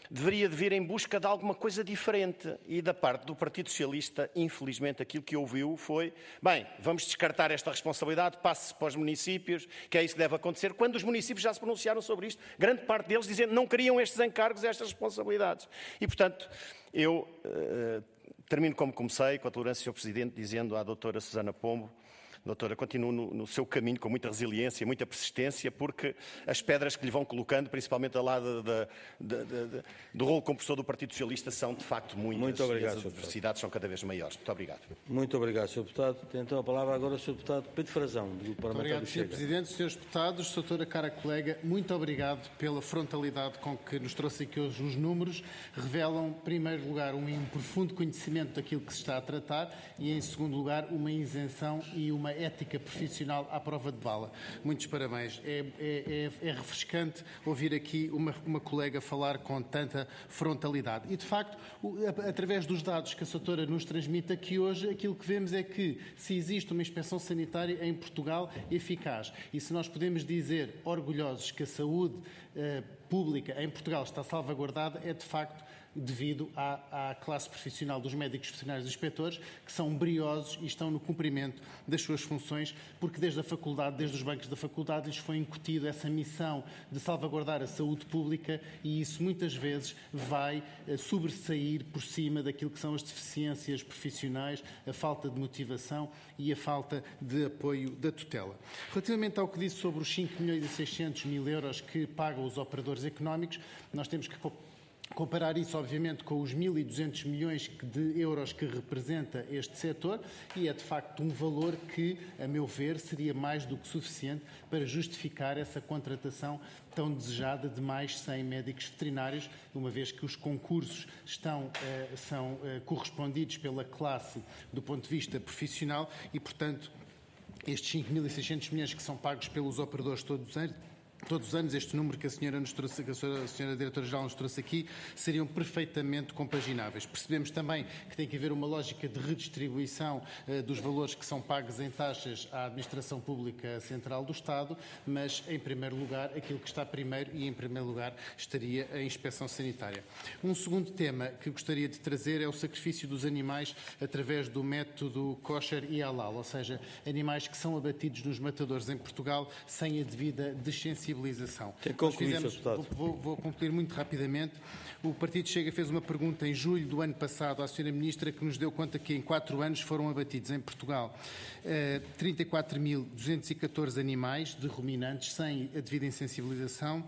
deveria de vir em busca de alguma coisa diferente. E da parte do Partido Socialista, infelizmente, aquilo que ouviu foi: bem, vamos descartar esta responsabilidade, passe-se para os municípios, que é isso que deve acontecer, quando os municípios já se pronunciaram sobre isto, grande parte deles dizendo que não queriam estes encargos, estas responsabilidades. E, portanto, eu uh, termino como comecei, com a tolerância, senhor Presidente, dizendo à doutora Susana Pombo: doutora, continue no, no seu caminho com muita resiliência, muita persistência, porque as pedras que lhe vão colocando, principalmente ao lado da, da, da, da, do rolo compressor do Partido Socialista, são de facto muitas. Muito obrigado, e as adversidades são cada vez maiores. Muito obrigado. Muito obrigado, senhor Deputado. Tem então a palavra agora o senhor Deputado Pedro Frazão, do Grupo Parlamentar do Chega. Muito obrigado, senhor Presidente, senhores Deputados, doutora cara colega, muito obrigado pela frontalidade com que nos trouxe aqui hoje os números. Revelam, em primeiro lugar, um profundo conhecimento daquilo que se está a tratar e, em segundo lugar, uma isenção e uma ética profissional à prova de bala. Muitos parabéns. É, é, é, é refrescante ouvir aqui uma, uma colega falar com tanta frontalidade. E, de facto, o, a, através dos dados que a doutora nos transmite aqui hoje, aquilo que vemos é que se existe uma inspeção sanitária em Portugal eficaz e se nós podemos dizer orgulhosos que a saúde eh, pública em Portugal está salvaguardada, é de facto devido à, à classe profissional dos médicos veterinários e inspectores, que são briosos e estão no cumprimento das suas funções, porque desde a faculdade, desde os bancos da faculdade, lhes foi incutido essa missão de salvaguardar a saúde pública e isso muitas vezes vai eh, sobressair por cima daquilo que são as deficiências profissionais, a falta de motivação e a falta de apoio da tutela. Relativamente ao que disse sobre os cinco milhões e seiscentos mil euros que pagam os operadores económicos, nós temos que comparar isso, obviamente, com os mil e duzentos milhões de euros que representa este setor e é, de facto, um valor que, a meu ver, seria mais do que suficiente para justificar essa contratação tão desejada de mais cem médicos veterinários, uma vez que os concursos estão, eh, são eh, correspondidos pela classe do ponto de vista profissional e, portanto, estes cinco mil e seiscentos milhões que são pagos pelos operadores todos os anos, Todos os anos, este número que a senhora, nos trouxe, que a senhora, a senhora Diretora-Geral nos trouxe aqui, seriam perfeitamente compagináveis. Percebemos também que tem que haver uma lógica de redistribuição eh, dos valores que são pagos em taxas à Administração Pública Central do Estado, mas, em primeiro lugar, aquilo que está primeiro e, em primeiro lugar, estaria a inspeção sanitária. Um segundo tema que gostaria de trazer é o sacrifício dos animais através do método kosher e halal, ou seja, animais que são abatidos nos matadores em Portugal sem a devida dessensibilização. Tem que concluir, fizemos, senhor Deputado. Vou, vou concluir muito rapidamente. O Partido Chega fez uma pergunta em julho do ano passado à senhora Ministra que nos deu conta que em quatro anos foram abatidos em Portugal eh, trinta e quatro mil duzentos e catorze animais de ruminantes sem a devida insensibilização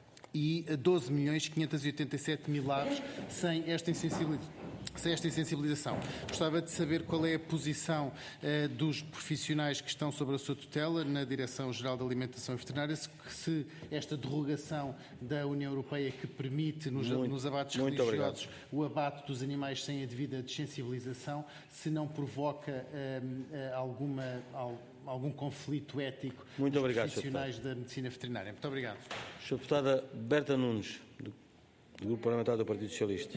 e doze milhões quinhentos e oitenta e sete mil aves sem esta insensibilização. Sem esta insensibilização. Gostava de saber qual é a posição eh, dos profissionais que estão sob a sua tutela na Direção-Geral da Alimentação e Veterinária, se, se esta derrogação da União Europeia que permite nos, muito, nos abates muito religiosos obrigado. o abate dos animais sem a devida desensibilização, se não provoca eh, eh, alguma, algum conflito ético muito dos obrigado, profissionais da medicina veterinária. Muito obrigado. senhora Deputada Berta Nunes, do, do Grupo Parlamentar do Partido Socialista.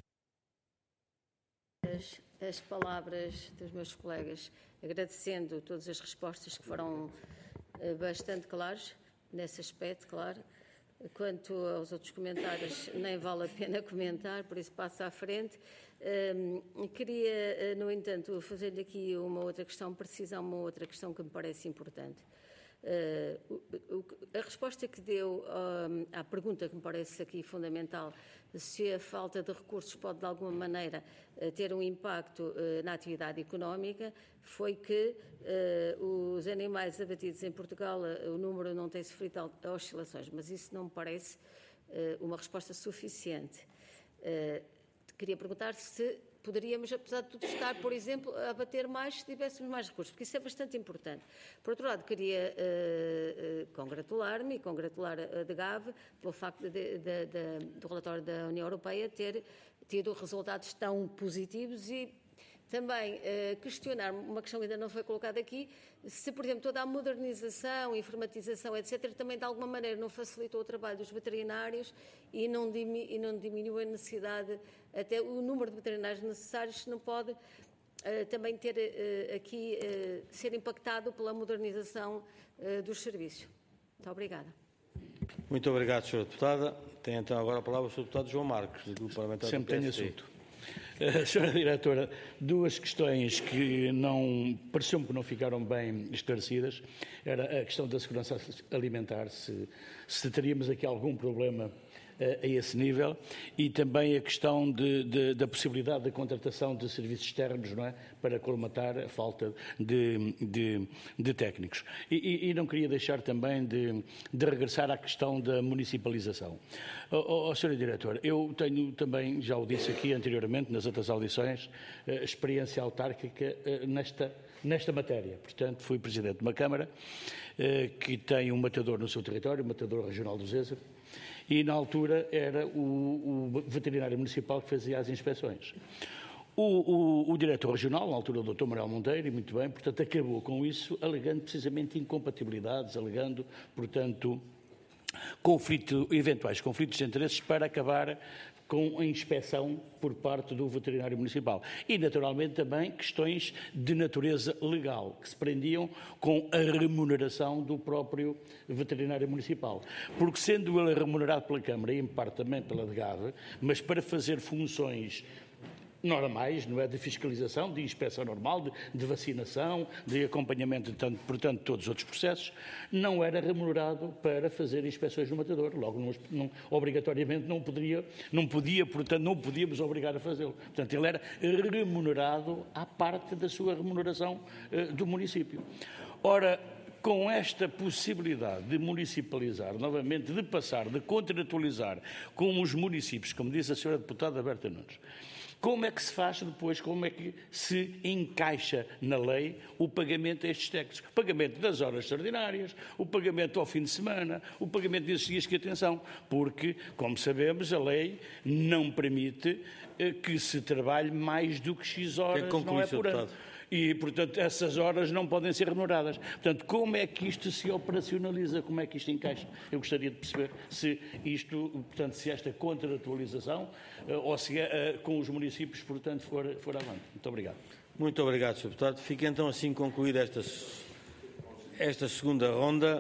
As, as palavras dos meus colegas, agradecendo todas as respostas que foram uh, bastante claras nesse aspecto, claro. Quanto aos outros comentários, nem vale a pena comentar, por isso passo à frente. Um, queria, no entanto, fazer-lhe aqui uma outra questão, precisar uma outra questão que me parece importante. Uh, o, o, a resposta que deu um, à pergunta que me parece aqui fundamental, se a falta de recursos pode de alguma maneira uh, ter um impacto uh, na atividade económica, foi que uh, os animais abatidos em Portugal, uh, o número não tem sofrido oscilações, mas isso não me parece uh, uma resposta suficiente. Uh, queria perguntar se poderíamos, apesar de tudo, estar, por exemplo, a abater mais se tivéssemos mais recursos, porque isso é bastante importante. Por outro lado, queria uh, uh, congratular-me e congratular a D G A V pelo facto de, de, de, do relatório da União Europeia ter tido resultados tão positivos e também uh, questionar uma questão que ainda não foi colocada aqui, se, por exemplo, toda a modernização, informatização, etcétera, também de alguma maneira não facilitou o trabalho dos veterinários e não, dimi e não diminuiu a necessidade, até o número de veterinários necessários, se não pode uh, também ter uh, aqui, uh, ser impactado pela modernização uh, dos serviços. Muito obrigada. Muito obrigado, senhora Deputada. Tem então agora a palavra o senhor Deputado João Marcos, do Grupo Parlamentar do Sempre P S D. tem assunto. Uh, senhora Diretora, duas questões que não pareciam que não ficaram bem esclarecidas. Era a questão da segurança alimentar, se, se teríamos aqui algum problema a esse nível, e também a questão de, de, da possibilidade da contratação de serviços externos, não é? Para colmatar a falta de, de, de técnicos. E, e não queria deixar também de, de regressar à questão da municipalização. Oh, oh, senhora Diretora, eu tenho também, já o disse aqui anteriormente, nas outras audições, experiência autárquica nesta, nesta matéria. Portanto, fui Presidente de uma Câmara que tem um matador no seu território, o matador regional do Zézer, e na altura era o, o veterinário municipal que fazia as inspeções. O, o, o diretor regional, na altura o doutor Manuel Monteiro, e muito bem, portanto, acabou com isso, alegando precisamente incompatibilidades, alegando, portanto, conflito, eventuais conflitos de interesses para acabar com a inspeção por parte do veterinário municipal. E, naturalmente, também questões de natureza legal, que se prendiam com a remuneração do próprio veterinário municipal. Porque, sendo ele remunerado pela Câmara e, em parte, também pela D G A V, mas para fazer funções normais, não é, de fiscalização, de inspeção normal, de, de vacinação, de acompanhamento, de tanto, portanto, todos os outros processos, não era remunerado para fazer inspeções no matador. Logo, não, não, obrigatoriamente não poderia, não podia, portanto, não podíamos obrigar a fazê-lo. Portanto, ele era remunerado à parte da sua remuneração uh, do município. Ora, com esta possibilidade de municipalizar, novamente, de passar, de contratualizar com os municípios, como disse a senhora Deputada Berta Nunes, como é que se faz depois, como é que se encaixa na lei o pagamento a estes técnicos? O pagamento das horas extraordinárias, o pagamento ao fim de semana, o pagamento desses dias que, atenção, porque, como sabemos, a lei não permite eh, que se trabalhe mais do que X horas, não é por ano. E, portanto, essas horas não podem ser remuneradas. Portanto, como é que isto se operacionaliza? Como é que isto encaixa? Eu gostaria de perceber se isto, portanto, se esta contratualização uh, ou se uh, com os municípios, portanto, for, for avante. Muito obrigado. Muito obrigado, senhor Deputado. Fica então assim concluída esta, esta segunda ronda.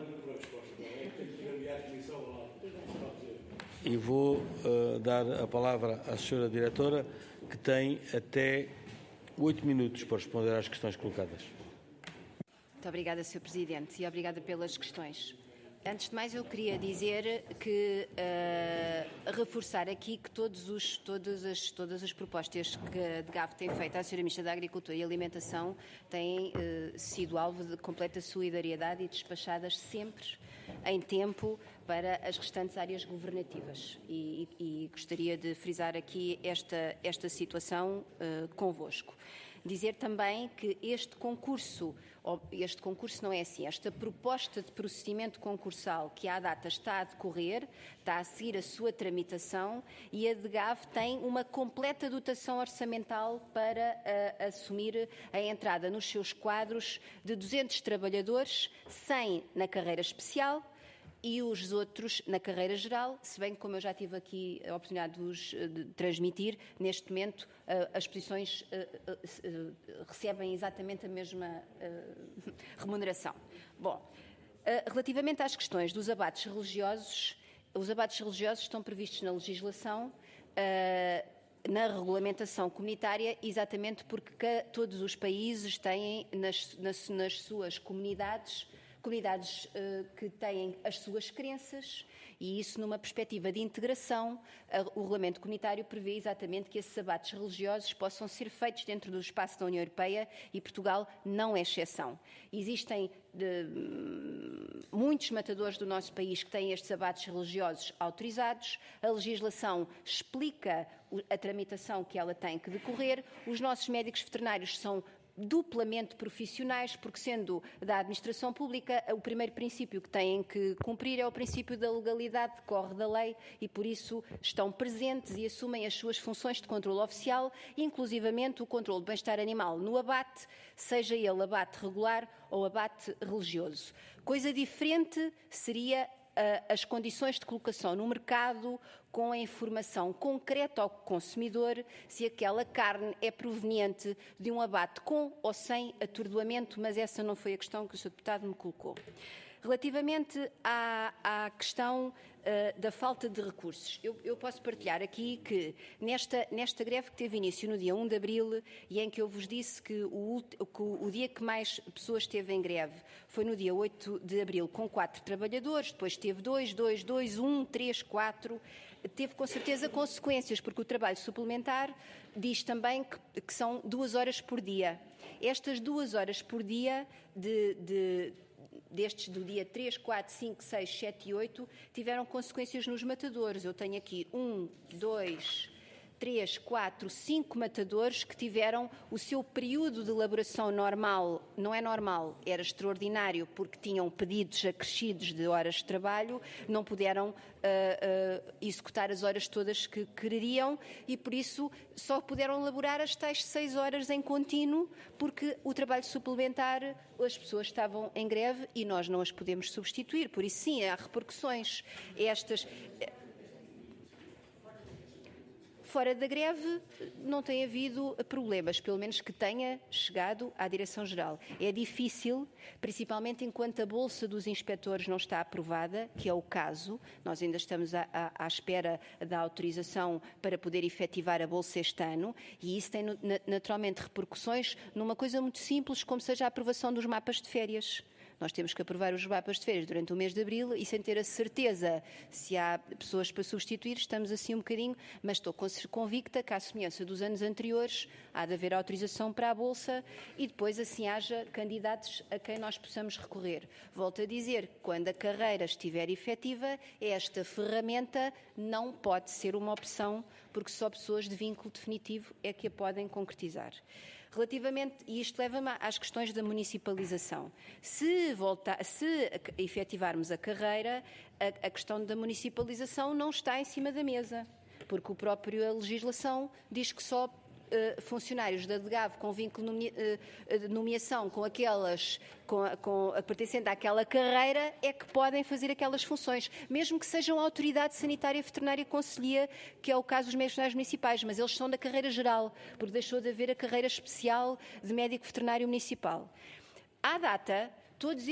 E vou uh, dar a palavra à senhora Diretora, que tem até oito minutos para responder às questões colocadas. Muito obrigada, senhor Presidente, e obrigada pelas questões. Antes de mais, eu queria dizer que, uh, reforçar aqui que todos os, todas, as, todas as propostas que a D G A V tem feito à senhora Ministra da Agricultura e Alimentação têm uh, sido alvo de completa solidariedade e despachadas sempre em tempo para as restantes áreas governativas. E, e, e gostaria de frisar aqui esta, esta situação uh, convosco. Dizer também que este concurso, este concurso não é assim, esta proposta de procedimento concursal que à data está a decorrer, está a seguir a sua tramitação e a D G A V tem uma completa dotação orçamental para uh, assumir a entrada nos seus quadros de duzentos trabalhadores, cem na carreira especial e os outros na carreira geral, se bem que, como eu já tive aqui a oportunidade de vos de transmitir, neste momento as posições recebem exatamente a mesma remuneração. Bom, relativamente às questões dos abates religiosos, os abates religiosos estão previstos na legislação, na regulamentação comunitária, exatamente porque todos os países têm nas, nas, nas suas comunidades comunidades uh, que têm as suas crenças e isso numa perspectiva de integração. O regulamento comunitário prevê exatamente que esses abates religiosos possam ser feitos dentro do espaço da União Europeia e Portugal não é exceção. Existem de, muitos matadores do nosso país que têm estes abates religiosos autorizados, a legislação explica a tramitação que ela tem que decorrer, os nossos médicos veterinários são duplamente profissionais, porque sendo da administração pública, o primeiro princípio que têm que cumprir é o princípio da legalidade, decorre da lei e por isso estão presentes e assumem as suas funções de controle oficial, inclusivamente o controle do bem-estar animal no abate, seja ele abate regular ou abate religioso. Coisa diferente seria as condições de colocação no mercado com a informação concreta ao consumidor se aquela carne é proveniente de um abate com ou sem atordoamento, mas essa não foi a questão que o senhor Deputado me colocou. Relativamente à, à questão uh, da falta de recursos, eu, eu posso partilhar aqui que nesta, nesta greve que teve início no dia um de abril e em que eu vos disse que o, que o dia que mais pessoas esteve em greve foi no dia oito de abril com quatro trabalhadores, depois teve dois, dois, dois, um, três, quatro, teve com certeza consequências, porque o trabalho suplementar diz também que, que são duas horas por dia. Estas duas horas por dia de, de destes do dia três, quatro, cinco, seis, sete e oito, tiveram consequências nos matadores. Eu tenho aqui um, dois, três, quatro, cinco matadores que tiveram o seu período de elaboração normal, não é normal, era extraordinário, porque tinham pedidos acrescidos de horas de trabalho, não puderam uh, uh, executar as horas todas que queriam e, por isso, só puderam elaborar as tais seis horas em contínuo, porque o trabalho suplementar, as pessoas estavam em greve e nós não as podemos substituir. Por isso, sim, há repercussões. Estas... Fora da greve, não tem havido problemas, pelo menos que tenha chegado à Direção-Geral. É difícil, principalmente enquanto a Bolsa dos Inspectores não está aprovada, que é o caso. Nós ainda estamos à, à, à espera da autorização para poder efetivar a Bolsa este ano, e isso tem naturalmente repercussões numa coisa muito simples, como seja a aprovação dos mapas de férias. Nós temos que aprovar os mapas de férias durante o mês de abril e sem ter a certeza se há pessoas para substituir, estamos assim um bocadinho, mas estou convicta que, à semelhança dos anos anteriores, há de haver autorização para a Bolsa e depois assim haja candidatos a quem nós possamos recorrer. Volto a dizer, quando a carreira estiver efetiva, esta ferramenta não pode ser uma opção, porque só pessoas de vínculo definitivo é que a podem concretizar. Relativamente, e isto leva-me às questões da municipalização. Se, voltar, se efetivarmos a carreira, a, a questão da municipalização não está em cima da mesa, porque o próprio a legislação diz que só uh, funcionários da DGAV com vínculo de nomeação com aquelas, com, com, pertencendo àquela carreira, é que podem fazer aquelas funções, mesmo que sejam a autoridade sanitária, veterinária e conselhia, que é o caso dos médicos veterinários municipais, mas eles são da carreira geral, porque deixou de haver a carreira especial de médico veterinário municipal. À data, todas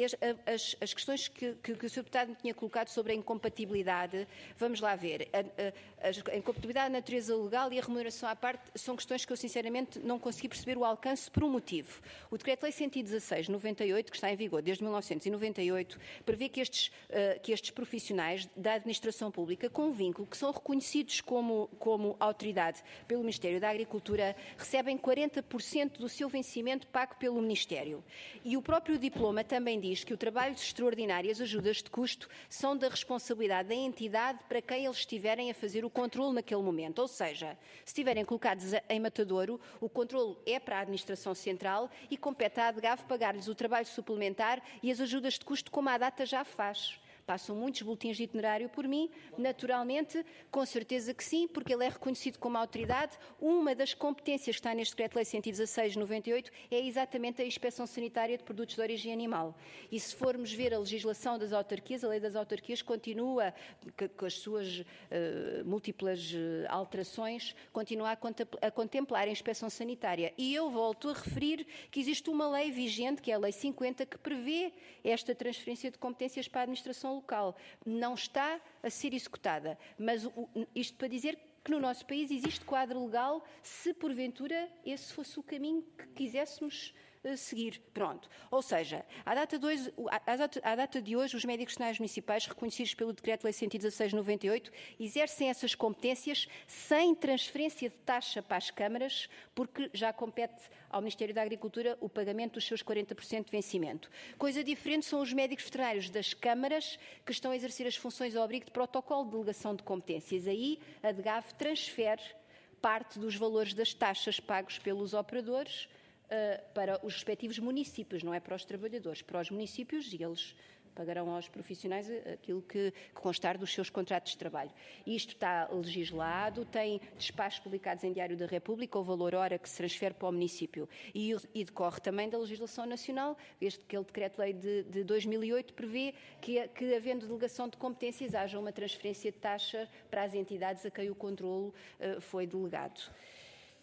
as, as questões que, que, que o senhor Deputado me tinha colocado sobre a incompatibilidade, vamos lá ver, a, a, a incompatibilidade da natureza legal e a remuneração à parte são questões que eu sinceramente não consegui perceber o alcance por um motivo. O Decreto-Lei cento e dezasseis de noventa e oito, que está em vigor desde mil novecentos e noventa e oito, prevê que estes, uh, que estes profissionais da administração pública com vínculo, que são reconhecidos como, como autoridade pelo Ministério da Agricultura, recebem quarenta por cento do seu vencimento pago pelo Ministério. E o próprio diploma também diz que o trabalho extraordinário e as ajudas de custo são da responsabilidade da entidade para quem eles estiverem a fazer o controle naquele momento. Ou seja, se estiverem colocados em matadouro, o controle é para a Administração Central e compete à ADGAV pagar-lhes o trabalho suplementar e as ajudas de custo como a data já faz. Passam muitos boletins de itinerário por mim, naturalmente, com certeza que sim, porque ele é reconhecido como autoridade. Uma das competências que está neste Decreto-Lei cento e dezasseis de noventa e oito é exatamente a Inspeção Sanitária de Produtos de Origem Animal. E se formos ver a legislação das autarquias, a lei das autarquias continua, com as suas uh, múltiplas uh, alterações, continua a, a contemplar a Inspeção Sanitária. E eu volto a referir que existe uma lei vigente, que é a Lei cinquenta, que prevê esta transferência de competências para a administração local. Não está a ser executada, mas isto para dizer que no nosso país existe quadro legal se porventura esse fosse o caminho que quiséssemos uh, seguir. Pronto. Ou seja, à data, dois, à, data, à data de hoje, os médicos veterinários municipais, reconhecidos pelo Decreto-Lei cento e dezasseis de noventa e oito, exercem essas competências sem transferência de taxa para as câmaras, porque já compete ao Ministério da Agricultura o pagamento dos seus quarenta por cento de vencimento. Coisa diferente são os médicos veterinários das câmaras que estão a exercer as funções ao abrigo de protocolo de delegação de competências. Aí a DGAV transfere parte dos valores das taxas pagos pelos operadores uh, para os respectivos municípios, não é para os trabalhadores, para os municípios, e eles pagarão aos profissionais aquilo que, que constar dos seus contratos de trabalho. Isto está legislado, tem despachos publicados em Diário da República, o valor hora que se transfere para o município. E, e decorre também da legislação nacional, este aquele Decreto-Lei de, de dois mil e oito prevê que, que, havendo delegação de competências, haja uma transferência de taxa para as entidades a quem o controlo uh, foi delegado.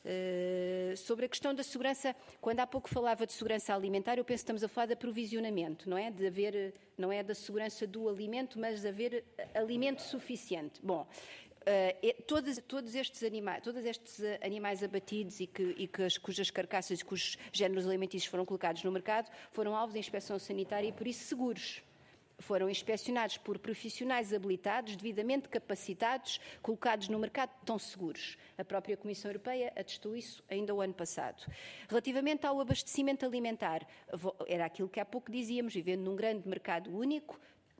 Uh, sobre a questão da segurança, quando há pouco falava de segurança alimentar, eu penso que estamos a falar de aprovisionamento, não é? De haver, não é da segurança do alimento, mas de haver alimento suficiente. Bom, uh, todos, todos, estes animais, todos estes animais abatidos e, que, e que as, cujas carcaças e cujos géneros alimentícios foram colocados no mercado foram alvos de inspeção sanitária e, por isso, seguros. Foram inspecionados por profissionais habilitados, devidamente capacitados, colocados no mercado, tão seguros. A própria Comissão Europeia atestou isso ainda o ano passado. Relativamente ao abastecimento alimentar, era aquilo que há pouco dizíamos, vivendo num grande mercado único,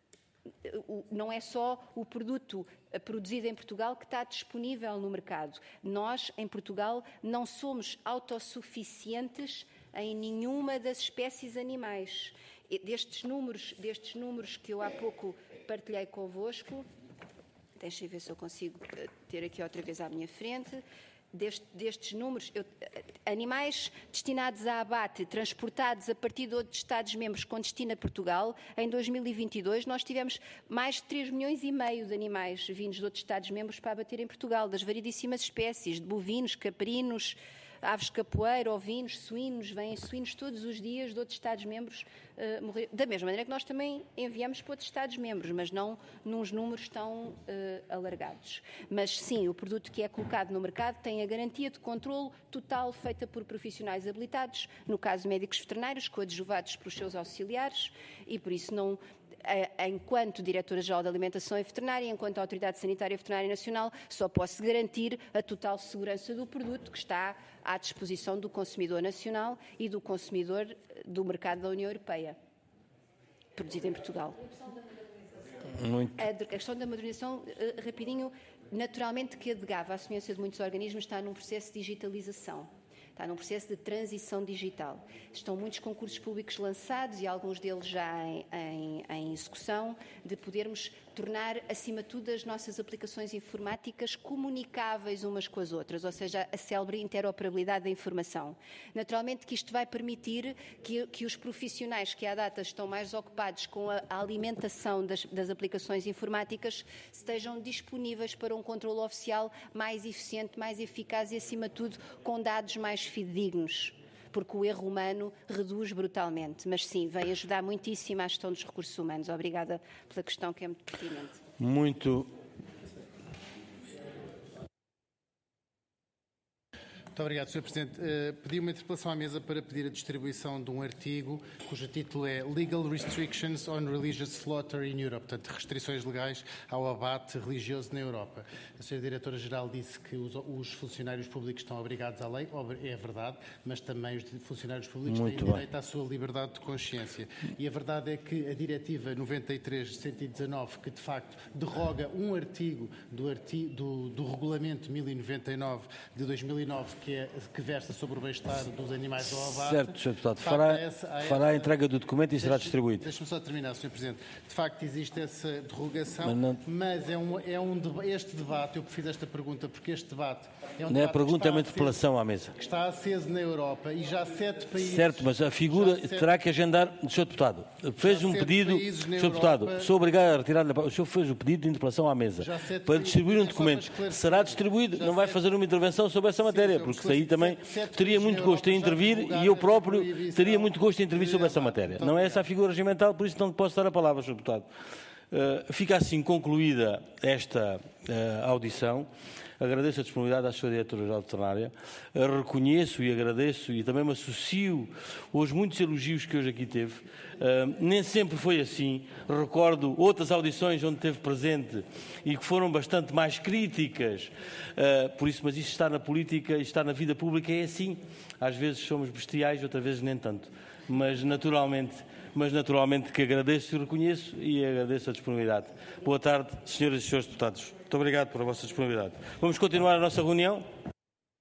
não é só o produto produzido em Portugal que está disponível no mercado. Nós, em Portugal, não somos autossuficientes em nenhuma das espécies animais. Destes números, destes números que eu há pouco partilhei convosco, deixem ver se eu consigo ter aqui outra vez à minha frente, Deste, destes números, eu, animais destinados a abate, transportados a partir de outros Estados-membros com destino a Portugal, em dois mil e vinte e dois nós tivemos mais de três milhões e meio de animais vindos de outros Estados-membros para abater em Portugal, das variedíssimas espécies, de bovinos, caprinos, aves de capoeira, ovinos, suínos, vêm suínos todos os dias de outros Estados-membros uh, morrer. Da mesma maneira que nós também enviamos para outros Estados-membros, mas não nos números tão uh, alargados. Mas sim, o produto que é colocado no mercado tem a garantia de controle total feita por profissionais habilitados, no caso médicos veterinários, coadjuvados pelos seus auxiliares, e por isso não... Enquanto Diretora-Geral da Alimentação e Veterinária, enquanto Autoridade Sanitária e Veterinária Nacional, só posso garantir a total segurança do produto que está à disposição do consumidor nacional e do consumidor do mercado da União Europeia, produzido em Portugal. Muito. A questão da modernização, rapidinho, naturalmente que a DGAV, à semelhança de muitos organismos, está num processo de digitalização. Está num processo de transição digital. Estão muitos concursos públicos lançados e alguns deles já em, em, em execução, de podermos tornar, acima de tudo, as nossas aplicações informáticas comunicáveis umas com as outras, ou seja, a célebre interoperabilidade da informação. Naturalmente que isto vai permitir que, que os profissionais que à data estão mais ocupados com a, a alimentação das, das aplicações informáticas estejam disponíveis para um controle oficial mais eficiente, mais eficaz e, acima de tudo, com dados mais fidedignos, porque o erro humano reduz brutalmente. Mas sim, vem ajudar muitíssimo à gestão dos recursos humanos. Obrigada pela questão, que é muito pertinente. Muito. Muito obrigado, senhor Presidente. Uh, pedi uma interpelação à mesa para pedir a distribuição de um artigo cujo título é Legal Restrictions on Religious Slaughter in Europe, portanto, restrições legais ao abate religioso na Europa. A senhora Diretora-Geral disse que os, os funcionários públicos estão obrigados à lei, é verdade, mas também os funcionários públicos Muito têm bem. direito à sua liberdade de consciência. E a verdade é que a Diretiva noventa e três cento e dezanove, que de facto derroga um artigo do, artigo, do, do Regulamento mil e noventa e nove de dois mil e nove, que, é, que versa sobre o bem-estar dos animais ao abate. Certo, senhor Deputado. Fará, essa, fará essa, a entrega do documento e será distribuído. Deixe-me só terminar, senhor Presidente. De facto, existe essa derrogação, mas, não... mas é um, é um, este debate, eu fiz esta pergunta porque este debate é um não é a debate pergunta, é uma aceso, interpelação à mesa. que está aceso na Europa e já sete países... Certo, mas a figura sete, terá que agendar... senhor Deputado, fez um pedido... senhor Deputado, Europa, sou obrigado a retirar... O senhor fez o pedido de interpelação à mesa para distribuir um documento. Será distribuído, não vai fazer uma intervenção sobre essa matéria, porque isso aí também teria muito gosto em intervir e eu próprio teria muito gosto em intervir sobre essa matéria. Não é essa a figura regimental, por isso não lhe posso dar a palavra, senhor Deputado. Uh, fica assim concluída esta uh, audição. Agradeço a disponibilidade à senhora Diretora-Geral Veterinária. Uh, reconheço e agradeço e também me associo aos muitos elogios que hoje aqui teve. Uh, nem sempre foi assim. Recordo outras audições onde esteve presente e que foram bastante mais críticas. Uh, por isso, mas isto está na política e está na vida pública, é assim. Às vezes somos bestiais, outras vezes nem tanto. Mas naturalmente... mas naturalmente que agradeço e reconheço e agradeço a disponibilidade. Boa tarde, senhoras e senhores deputados. Muito obrigado pela vossa disponibilidade. Vamos continuar a nossa reunião.